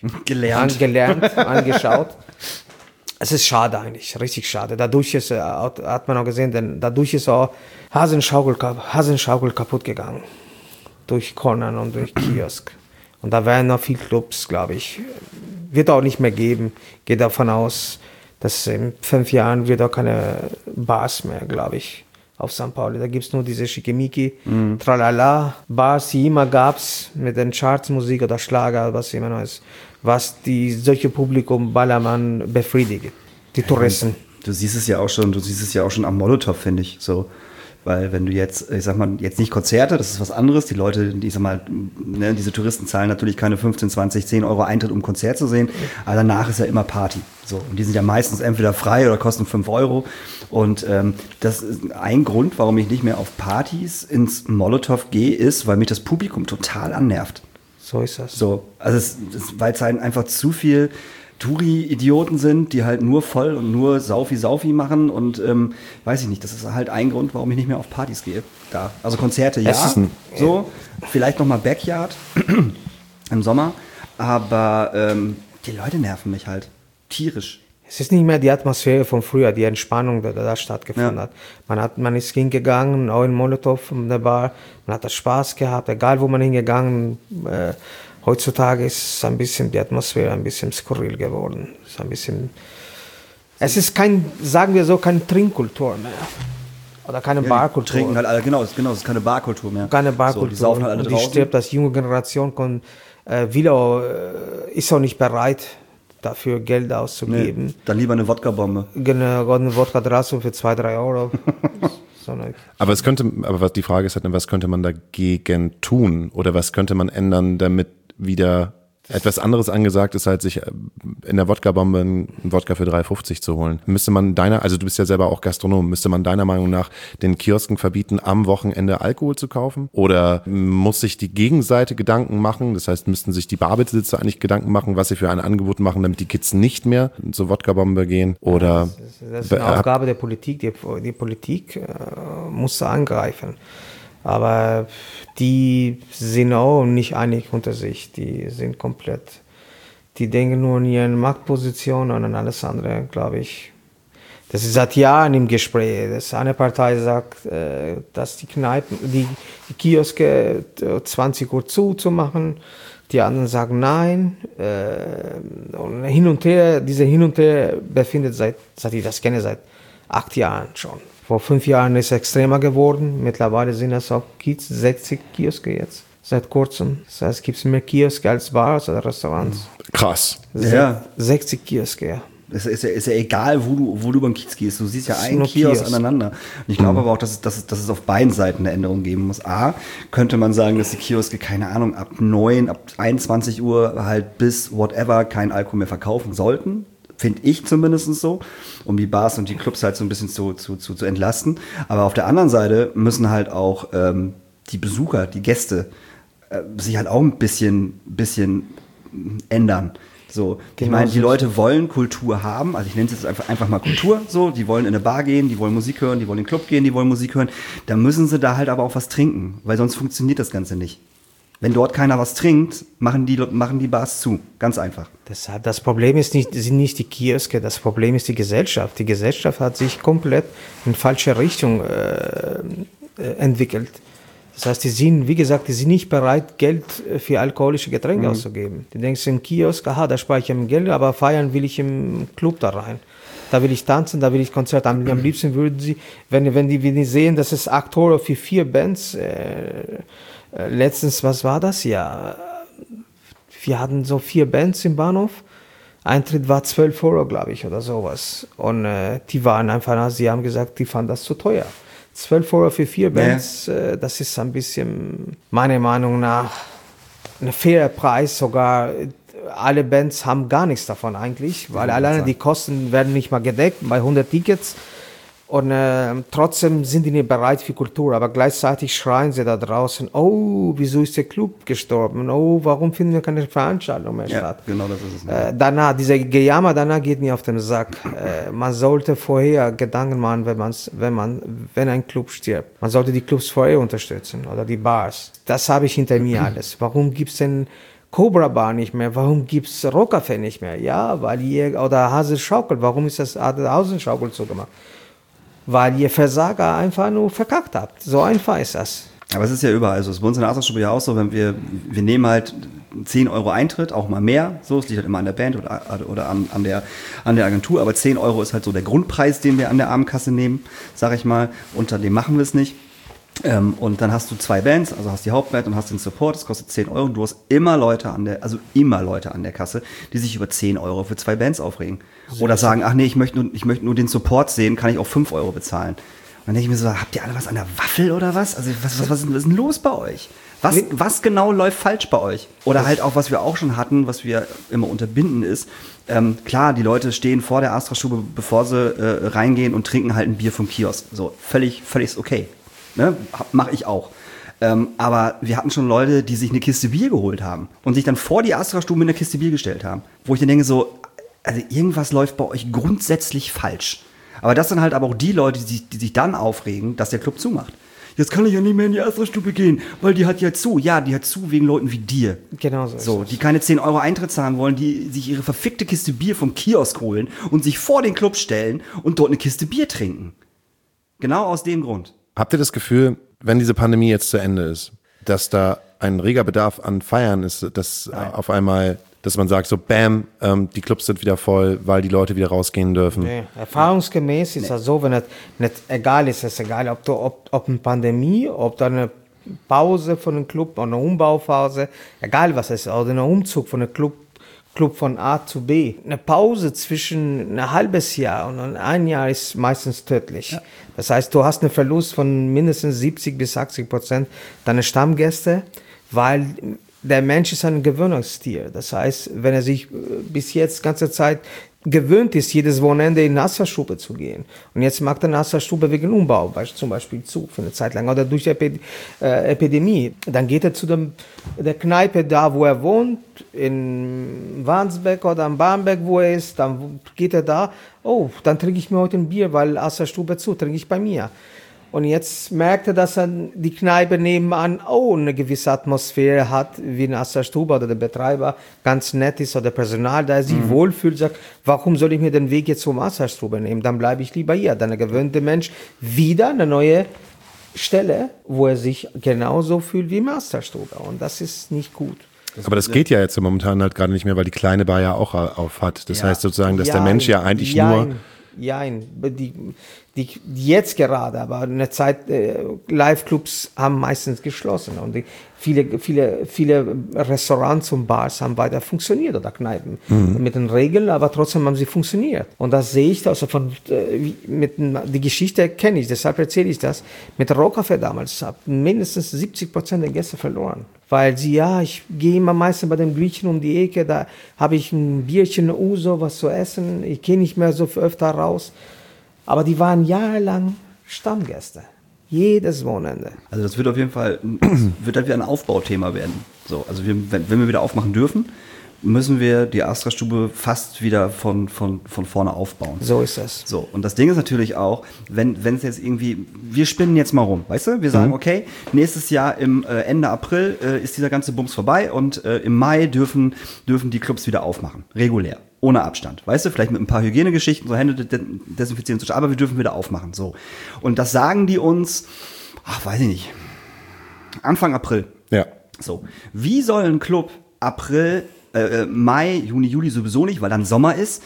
Speaker 3: angeschaut. Es ist schade eigentlich, richtig schade. Dadurch hat man auch gesehen, denn dadurch ist auch Hasenschaukel kaputt gegangen. Durch Cornern und durch Kiosk. Und da werden noch viele Clubs, glaube ich. Wird auch nicht mehr geben. Geht davon aus, dass in 5 Jahren wird auch keine Bars mehr, glaube ich, auf St. Pauli. Da gibt es nur diese Schickimicki, Tralala, Bars, die immer gab es mit den Chartsmusik oder Schlager, was immer noch ist, was solche Publikum Ballermann befriedigt, die Touristen.
Speaker 1: Du siehst es ja auch schon am Molotow, finde ich, so. Weil wenn du jetzt, ich sag mal, jetzt nicht Konzerte, das ist was anderes. Die Leute, ich sag mal, ne, diese Touristen zahlen natürlich keine 15, 20, 10 Euro Eintritt, um ein Konzert zu sehen. Aber danach ist ja immer Party. So. Und die sind ja meistens entweder frei oder kosten 5 Euro. Und das ist ein Grund, warum ich nicht mehr auf Partys ins Molotow gehe, ist, weil mich das Publikum total annervt.
Speaker 3: So ist das.
Speaker 1: So, also weil es halt einfach zu viel Touri-Idioten sind, die halt nur voll und nur Saufi machen und weiß ich nicht, das ist halt ein Grund, warum ich nicht mehr auf Partys gehe. Da. Also Konzerte, ja, so, vielleicht nochmal Backyard im Sommer, aber die Leute nerven mich halt tierisch.
Speaker 3: Es ist nicht mehr die Atmosphäre von früher, die Entspannung, die da stattgefunden hat. Man ist hingegangen, auch in Molotow, in der Bar, man hat das Spaß gehabt, egal wo man hingegangen heutzutage ist die Atmosphäre ein bisschen skurril geworden. Es ist sagen wir so, keine Trinkkultur mehr. Oder keine Barkultur.
Speaker 1: Die trinken halt alle, genau, es ist keine Barkultur mehr.
Speaker 3: Keine Barkultur.
Speaker 1: So, die saufen halt alle draußen.
Speaker 3: Die stirbt, das junge Generation ist auch nicht bereit, dafür Geld auszugeben.
Speaker 1: Nee, dann lieber eine Wodka-Bombe.
Speaker 3: Genau, eine Wodka Drasso für 2-3 Euro.
Speaker 2: Aber die Frage ist halt, was könnte man dagegen tun? Oder was könnte man ändern, damit wieder Etwas anderes angesagt ist halt, sich in der Wodka-Bombe einen Wodka für 3,50 zu holen. Müsste man also du bist ja selber auch Gastronom, müsste man deiner Meinung nach den Kiosken verbieten, am Wochenende Alkohol zu kaufen? Oder muss sich die Gegenseite Gedanken machen? Das heißt, müssten sich die Barbesitzer eigentlich Gedanken machen, was sie für ein Angebot machen, damit die Kids nicht mehr zur Wodka-Bombe gehen? Oder
Speaker 3: das ist eine Aufgabe der Politik. Die Politik muss angreifen. Aber die sind auch nicht einig unter sich. Die sind komplett, die denken nur in ihren Machtpositionen und an alles andere, glaube ich. Das ist seit Jahren im Gespräch. Dass eine Partei sagt, dass die Kneipen, die Kioske 20 Uhr zumachen. Die anderen sagen nein. Und diese Hin und Her befindet seit ich das kenne, seit 8 Jahren schon. Vor 5 Jahren ist es extremer geworden. Mittlerweile sind es auch 60 Kioske jetzt. Seit kurzem. Das heißt, es gibt mehr Kioske als Bars oder Restaurants.
Speaker 2: Krass.
Speaker 1: Ja.
Speaker 3: 60 Kioske, ja.
Speaker 1: Es ist ja egal, wo du über den Kiez gehst. Du siehst ja einen Kiosk aneinander. Und ich glaube aber auch, dass es auf beiden Seiten eine Änderung geben muss. A, könnte man sagen, dass die Kioske, keine Ahnung, ab 21 Uhr halt bis whatever kein Alkohol mehr verkaufen sollten. Finde ich zumindest so, um die Bars und die Clubs halt so ein bisschen zu entlasten. Aber auf der anderen Seite müssen halt auch die Besucher, die Gäste, sich halt auch ein bisschen ändern. So, ich meine, die Leute wollen Kultur haben, also ich nenne es jetzt einfach mal Kultur, so, die wollen in eine Bar gehen, die wollen Musik hören, die wollen in den Club gehen, die wollen Musik hören. Da müssen sie da halt aber auch was trinken, weil sonst funktioniert das Ganze nicht. Wenn dort keiner was trinkt, machen die Bars zu. Ganz einfach.
Speaker 3: Das Problem sind nicht die Kioske, das Problem ist die Gesellschaft. Die Gesellschaft hat sich komplett in falsche Richtung entwickelt. Das heißt, die sind nicht bereit, Geld für alkoholische Getränke auszugeben. Die denken im Kiosk, da spare ich Geld, aber feiern will ich im Club da rein. Da will ich tanzen, da will ich Konzerte. Am liebsten würden sie, wenn die sehen, dass es 8 Euro für 4 Bands, letztens, was war das? Ja, wir hatten so 4 Bands im Bahnhof. Eintritt war 12 Euro, glaube ich, oder sowas. Und die waren einfach, sie haben gesagt, die fanden das zu teuer. 12 Euro für 4 Bands, das ist ein bisschen, meiner Meinung nach, ein fairer Preis. Sogar alle Bands haben gar nichts davon eigentlich, weil alleine die Kosten werden nicht mal gedeckt bei 100 Tickets. Und trotzdem sind die nicht bereit für Kultur, aber gleichzeitig schreien sie da draußen, oh, wieso ist der Club gestorben? Oh, warum finden wir keine Veranstaltung mehr statt?
Speaker 1: Genau, das ist es.
Speaker 3: Dieser Gejammer danach geht mir auf den Sack. Man sollte vorher Gedanken machen, wenn ein Club stirbt. Man sollte die Clubs vorher unterstützen oder die Bars. Das habe ich hinter mir alles. Warum gibt es denn Cobra Bar nicht mehr? Warum gibt es Rockcafé nicht mehr? Ja, oder Haselschaukel. Warum ist das Haselschaukel zugemacht? Weil ihr Versager einfach nur verkackt habt. So einfach ist das.
Speaker 1: Aber es ist ja überall so. Es ist bei uns in der Asterstube ja auch so, wenn wir nehmen halt 10 Euro Eintritt, auch mal mehr. So, es liegt halt immer an der Band oder an der Agentur. Aber 10 Euro ist halt so der Grundpreis, den wir an der Abendkasse nehmen, sag ich mal. Unter dem machen wir es nicht. Und dann hast du 2 Bands, also hast die Hauptband und hast den Support, das kostet 10 Euro und du hast immer Leute an der Kasse, die sich über 10 Euro für 2 Bands aufregen. Oder sagen, ach nee, ich möchte nur den Support sehen, kann ich auch 5 Euro bezahlen. Und dann denke ich mir so, habt ihr alle was an der Waffel oder was? Also was ist denn los bei euch? Was genau läuft falsch bei euch? Oder halt auch, was wir auch schon hatten, was wir immer unterbinden ist, klar, die Leute stehen vor der Astra-Stube, bevor sie reingehen und trinken halt ein Bier vom Kiosk. So, völlig okay. Ne? Mache ich auch. Aber wir hatten schon Leute, die sich eine Kiste Bier geholt haben und sich dann vor die Astra-Stube mit einer Kiste Bier gestellt haben. Wo ich dann denke so, also irgendwas läuft bei euch grundsätzlich falsch. Aber das sind halt aber auch die Leute, die sich dann aufregen, dass der Club zumacht. Jetzt kann ich ja nicht mehr in die Astra-Stube gehen, weil die hat ja zu. Ja, die hat zu wegen Leuten wie dir.
Speaker 3: Genau so.
Speaker 1: Die keine 10 Euro Eintritt zahlen wollen, die sich ihre verfickte Kiste Bier vom Kiosk holen und sich vor den Club stellen und dort eine Kiste Bier trinken. Genau aus dem Grund.
Speaker 2: Habt ihr das Gefühl, wenn diese Pandemie jetzt zu Ende ist, dass da ein reger Bedarf an Feiern ist, dass auf einmal, dass man sagt, so bam, die Clubs sind wieder voll, weil die Leute wieder rausgehen dürfen?
Speaker 3: Nee. Erfahrungsgemäß ist es so, wenn es nicht egal ist, es egal, ob eine Pandemie, ob da eine Pause von einem Club, eine Umbauphase, egal was es ist, oder ein Umzug von einem Club von A zu B. Eine Pause zwischen ein halbes Jahr und ein Jahr ist meistens tödlich. Ja. Das heißt, du hast einen Verlust von mindestens 70% bis 80% deiner Stammgäste, weil der Mensch ist ein Gewöhnungstier. Das heißt, wenn er sich bis jetzt ganze Zeit gewöhnt ist, jedes Wochenende in Nasserstube zu gehen. Und jetzt macht er Nasserstube wegen Umbau, zum Beispiel zu, für eine Zeit lang, oder durch die Epidemie. Dann geht er zu der Kneipe da, wo er wohnt, in Wandsbek oder am Barmbek, wo er ist. Dann geht er da, dann trinke ich mir heute ein Bier, weil Nasserstube zu, trinke ich bei mir. Und jetzt merkt er, dass er die Kneipe nebenan eine gewisse Atmosphäre hat, wie in Asserstube oder der Betreiber ganz nett ist oder Personal, da er sich wohlfühlt, sagt, warum soll ich mir den Weg jetzt zum Asserstube nehmen? Dann bleibe ich lieber hier. Dann gewöhnt der Mensch wieder eine neue Stelle, wo er sich genauso fühlt wie im Asserstube. Und das ist nicht gut.
Speaker 2: Aber das geht ja jetzt momentan halt gerade nicht mehr, weil die kleine Bar ja auch auf hat. Das heißt sozusagen, dass der Mensch ja eigentlich nur... Die jetzt gerade, aber in der Zeit, Live-Clubs haben meistens geschlossen und viele Restaurants und Bars haben weiter funktioniert oder Kneipen mit den Regeln, aber trotzdem haben sie funktioniert. Und das sehe ich, also die Geschichte kenne ich, deshalb erzähle ich das. Mit Rockcafé damals habe mindestens 70% der Gäste verloren. Weil ich gehe immer meistens bei den Griechen um die Ecke, da habe ich ein Bierchen, eine Uso, was zu essen, ich gehe nicht mehr so öfter raus. Aber die waren jahrelang Stammgäste. Jedes Wochenende.
Speaker 1: Also das wird auf jeden Fall, wird halt wieder ein Aufbauthema werden. So, also wenn wir wieder aufmachen dürfen, müssen wir die Astra-Stube fast wieder von vorne aufbauen.
Speaker 3: So ist es.
Speaker 1: So, und das Ding ist natürlich auch, wenn es jetzt irgendwie, wir spinnen jetzt mal rum, weißt du? Wir sagen, okay, nächstes Jahr im Ende April ist dieser ganze Bums vorbei und im Mai dürfen die Clubs wieder aufmachen, regulär. Ohne Abstand, weißt du, vielleicht mit ein paar Hygienegeschichten, so Hände desinfizieren, aber wir dürfen wieder aufmachen, so. Und das sagen die uns, weiß ich nicht, Anfang April.
Speaker 2: Ja.
Speaker 1: So, wie soll ein Club Mai, Juni, Juli sowieso nicht, weil dann Sommer ist,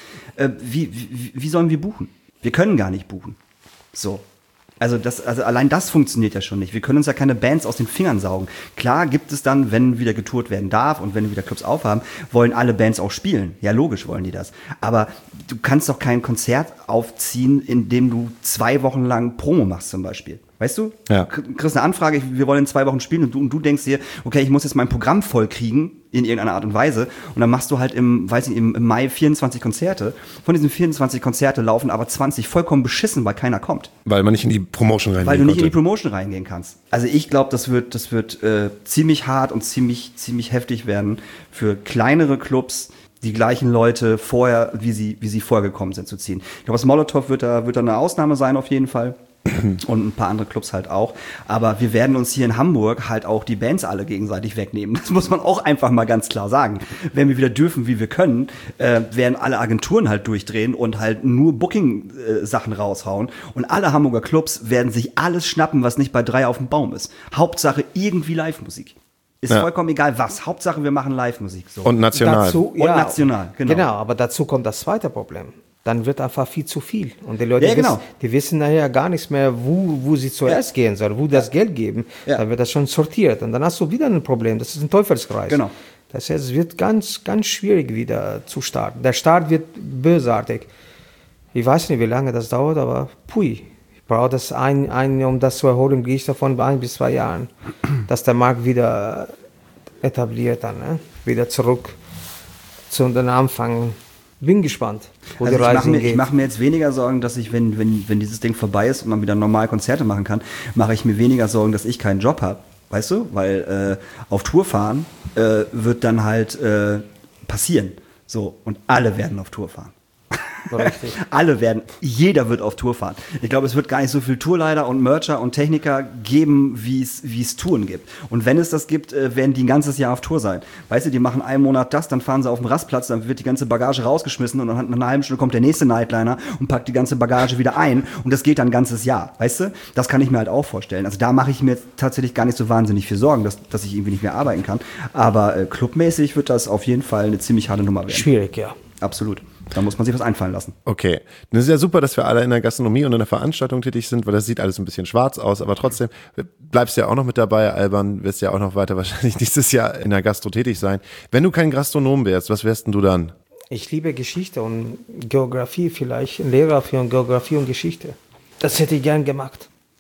Speaker 1: wie sollen wir buchen? Wir können gar nicht buchen. So. Also allein das funktioniert ja schon nicht. Wir können uns ja keine Bands aus den Fingern saugen. Klar gibt es dann, wenn wieder getourt werden darf und wenn wieder Clubs aufhaben, wollen alle Bands auch spielen. Ja, logisch wollen die das. Aber du kannst doch kein Konzert aufziehen, in dem du 2 Wochen lang Promo machst zum Beispiel. Weißt du?
Speaker 2: Ja.
Speaker 1: Du kriegst eine Anfrage, wir wollen in 2 Wochen spielen und du denkst dir, okay, ich muss jetzt mein Programm voll kriegen in irgendeiner Art und Weise und dann machst du halt im Mai 24 Konzerte. Von diesen 24 Konzerte laufen aber 20 vollkommen beschissen, weil keiner kommt.
Speaker 2: Weil man nicht in die Promotion reingehen
Speaker 1: Weil du nicht
Speaker 2: konnte.
Speaker 1: in die Promotion reingehen kannst. Also ich glaube, das wird ziemlich hart und ziemlich heftig werden für kleinere Clubs, die gleichen Leute vorher, wie sie vorher gekommen sind, zu ziehen. Ich glaube, das Molotow wird da eine Ausnahme sein auf jeden Fall. Und ein paar andere Clubs halt auch. Aber wir werden uns hier in Hamburg halt auch die Bands alle gegenseitig wegnehmen. Das muss man auch einfach mal ganz klar sagen. Wenn wir wieder dürfen, wie wir können, werden alle Agenturen halt durchdrehen und halt nur Booking-Sachen raushauen. Und alle Hamburger Clubs werden sich alles schnappen, was nicht bei 3 auf dem Baum ist. Hauptsache irgendwie Live-Musik. Ist vollkommen egal was. Hauptsache wir machen Live-Musik. So.
Speaker 2: Und national.
Speaker 1: National, genau.
Speaker 3: Genau, aber dazu kommt das zweite Problem. Dann wird einfach viel zu viel. Und die Leute die wissen nachher gar nichts mehr, wo sie zuerst gehen sollen, wo das Geld geben. Ja. Dann wird das schon sortiert. Und dann hast du wieder ein Problem. Das ist ein Teufelskreis.
Speaker 1: Genau.
Speaker 3: Das heißt, es wird ganz, ganz schwierig wieder zu starten. Der Start wird bösartig. Ich weiß nicht, wie lange das dauert, aber ich brauche das um das zu erholen, gehe ich davon bei 1 bis 2 Jahren, dass der Markt wieder etabliert dann, wieder zurück zu den Anfang. Bin gespannt, wo die Reise geht.
Speaker 1: Ich mache mir jetzt weniger Sorgen, dass ich, wenn dieses Ding vorbei ist und man wieder normal Konzerte machen kann, mache ich mir weniger Sorgen, dass ich keinen Job habe. Weißt du? Weil auf Tour fahren wird dann halt passieren. So, und alle werden auf Tour fahren.
Speaker 3: Richtig.
Speaker 1: Jeder wird auf Tour fahren. Ich glaube, es wird gar nicht so viel Tourleiter und Mercher und Techniker geben, wie es Touren gibt. Und wenn es das gibt, werden die ein ganzes Jahr auf Tour sein. Weißt du, die machen einen Monat das, dann fahren sie auf den Rastplatz, dann wird die ganze Bagage rausgeschmissen und dann nach einer halben Stunde kommt der nächste Nightliner und packt die ganze Bagage wieder ein und das geht dann ein ganzes Jahr. Weißt du? Das kann ich mir halt auch vorstellen. Also da mache ich mir tatsächlich gar nicht so wahnsinnig viel Sorgen, dass ich irgendwie nicht mehr arbeiten kann. Aber clubmäßig wird das auf jeden Fall eine ziemlich harte Nummer werden.
Speaker 3: Schwierig, ja.
Speaker 1: Absolut. Da muss man sich was einfallen lassen.
Speaker 2: Okay. Das ist ja super, dass wir alle in der Gastronomie und in der Veranstaltung tätig sind, weil das sieht alles ein bisschen schwarz aus, aber trotzdem bleibst du ja auch noch mit dabei, Alban, wirst ja auch noch weiter wahrscheinlich nächstes Jahr in der Gastro tätig sein. Wenn du kein Gastronom wärst, was wärst denn du dann?
Speaker 3: Ich liebe Geschichte und Geografie, vielleicht ein Lehrer für Geografie und Geschichte. Das hätte ich gern gemacht.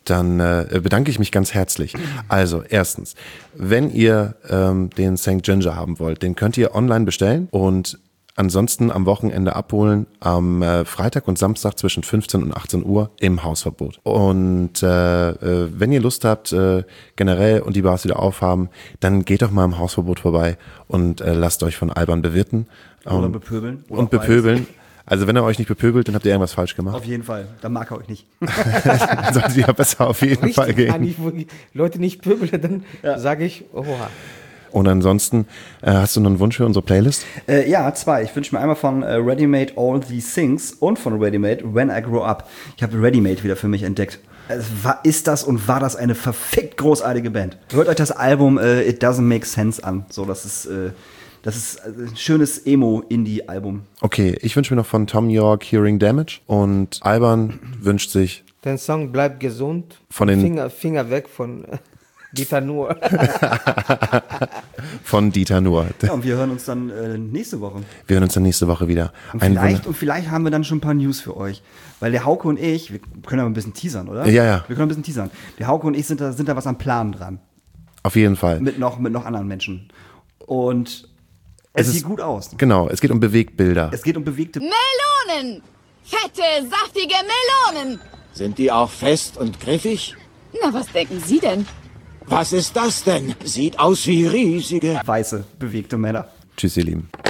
Speaker 2: dann bedanke ich mich ganz herzlich. Also erstens, wenn ihr den St. Ginger haben wollt, den könnt ihr online bestellen und ansonsten am Wochenende abholen, am Freitag und Samstag zwischen 15 und 18 Uhr im Hausverbot. Und wenn ihr Lust habt, generell und die Bars wieder aufhaben, dann geht doch mal im Hausverbot vorbei und lasst euch von Alban bewirten.
Speaker 1: Oder bepöbeln. Oder
Speaker 2: und bepöbeln. Also wenn er euch nicht bepöbelt, dann habt ihr irgendwas falsch gemacht.
Speaker 1: Auf jeden Fall, dann mag er euch nicht.
Speaker 2: Dann solltet ihr ja besser auf jeden Fall gehen.
Speaker 3: Wenn ich Leute nicht pöbeln, dann sage ich, oha.
Speaker 2: Und ansonsten, hast du noch einen Wunsch für unsere Playlist?
Speaker 1: Ja, 2. Ich wünsche mir einmal von Ready Made All These Things und von Ready Made When I Grow Up. Ich habe Ready Made wieder für mich entdeckt. War das eine verfickt großartige Band. Hört euch das Album It Doesn't Make Sense an. So, das ist ein schönes Emo-Indie-Album.
Speaker 2: Okay, ich wünsche mir noch von Tom York Hearing Damage und Alban wünscht sich
Speaker 3: Den Song Bleib gesund.
Speaker 2: Von den
Speaker 3: Finger weg von Dieter Nuhr.
Speaker 2: Von Dieter Nuhr.
Speaker 1: Ja, und wir hören uns dann nächste Woche.
Speaker 2: Wir hören uns dann nächste Woche wieder.
Speaker 1: Und vielleicht haben wir dann schon ein paar News für euch. Weil der Hauke und ich, wir können aber ein bisschen teasern, oder?
Speaker 2: Ja.
Speaker 1: Wir können ein bisschen teasern. Der Hauke und ich sind da was am Plan dran.
Speaker 2: Auf jeden Fall.
Speaker 1: Mit noch anderen Menschen. Und es sieht gut aus.
Speaker 2: Genau, es geht um Bewegtbilder.
Speaker 1: Es geht um bewegte
Speaker 6: Melonen! Fette, saftige Melonen!
Speaker 5: Sind die auch fest und griffig?
Speaker 6: Na, was denken Sie denn?
Speaker 5: Was ist das denn? Sieht aus wie riesige...
Speaker 1: weiße, bewegte Männer.
Speaker 2: Tschüss, ihr Lieben.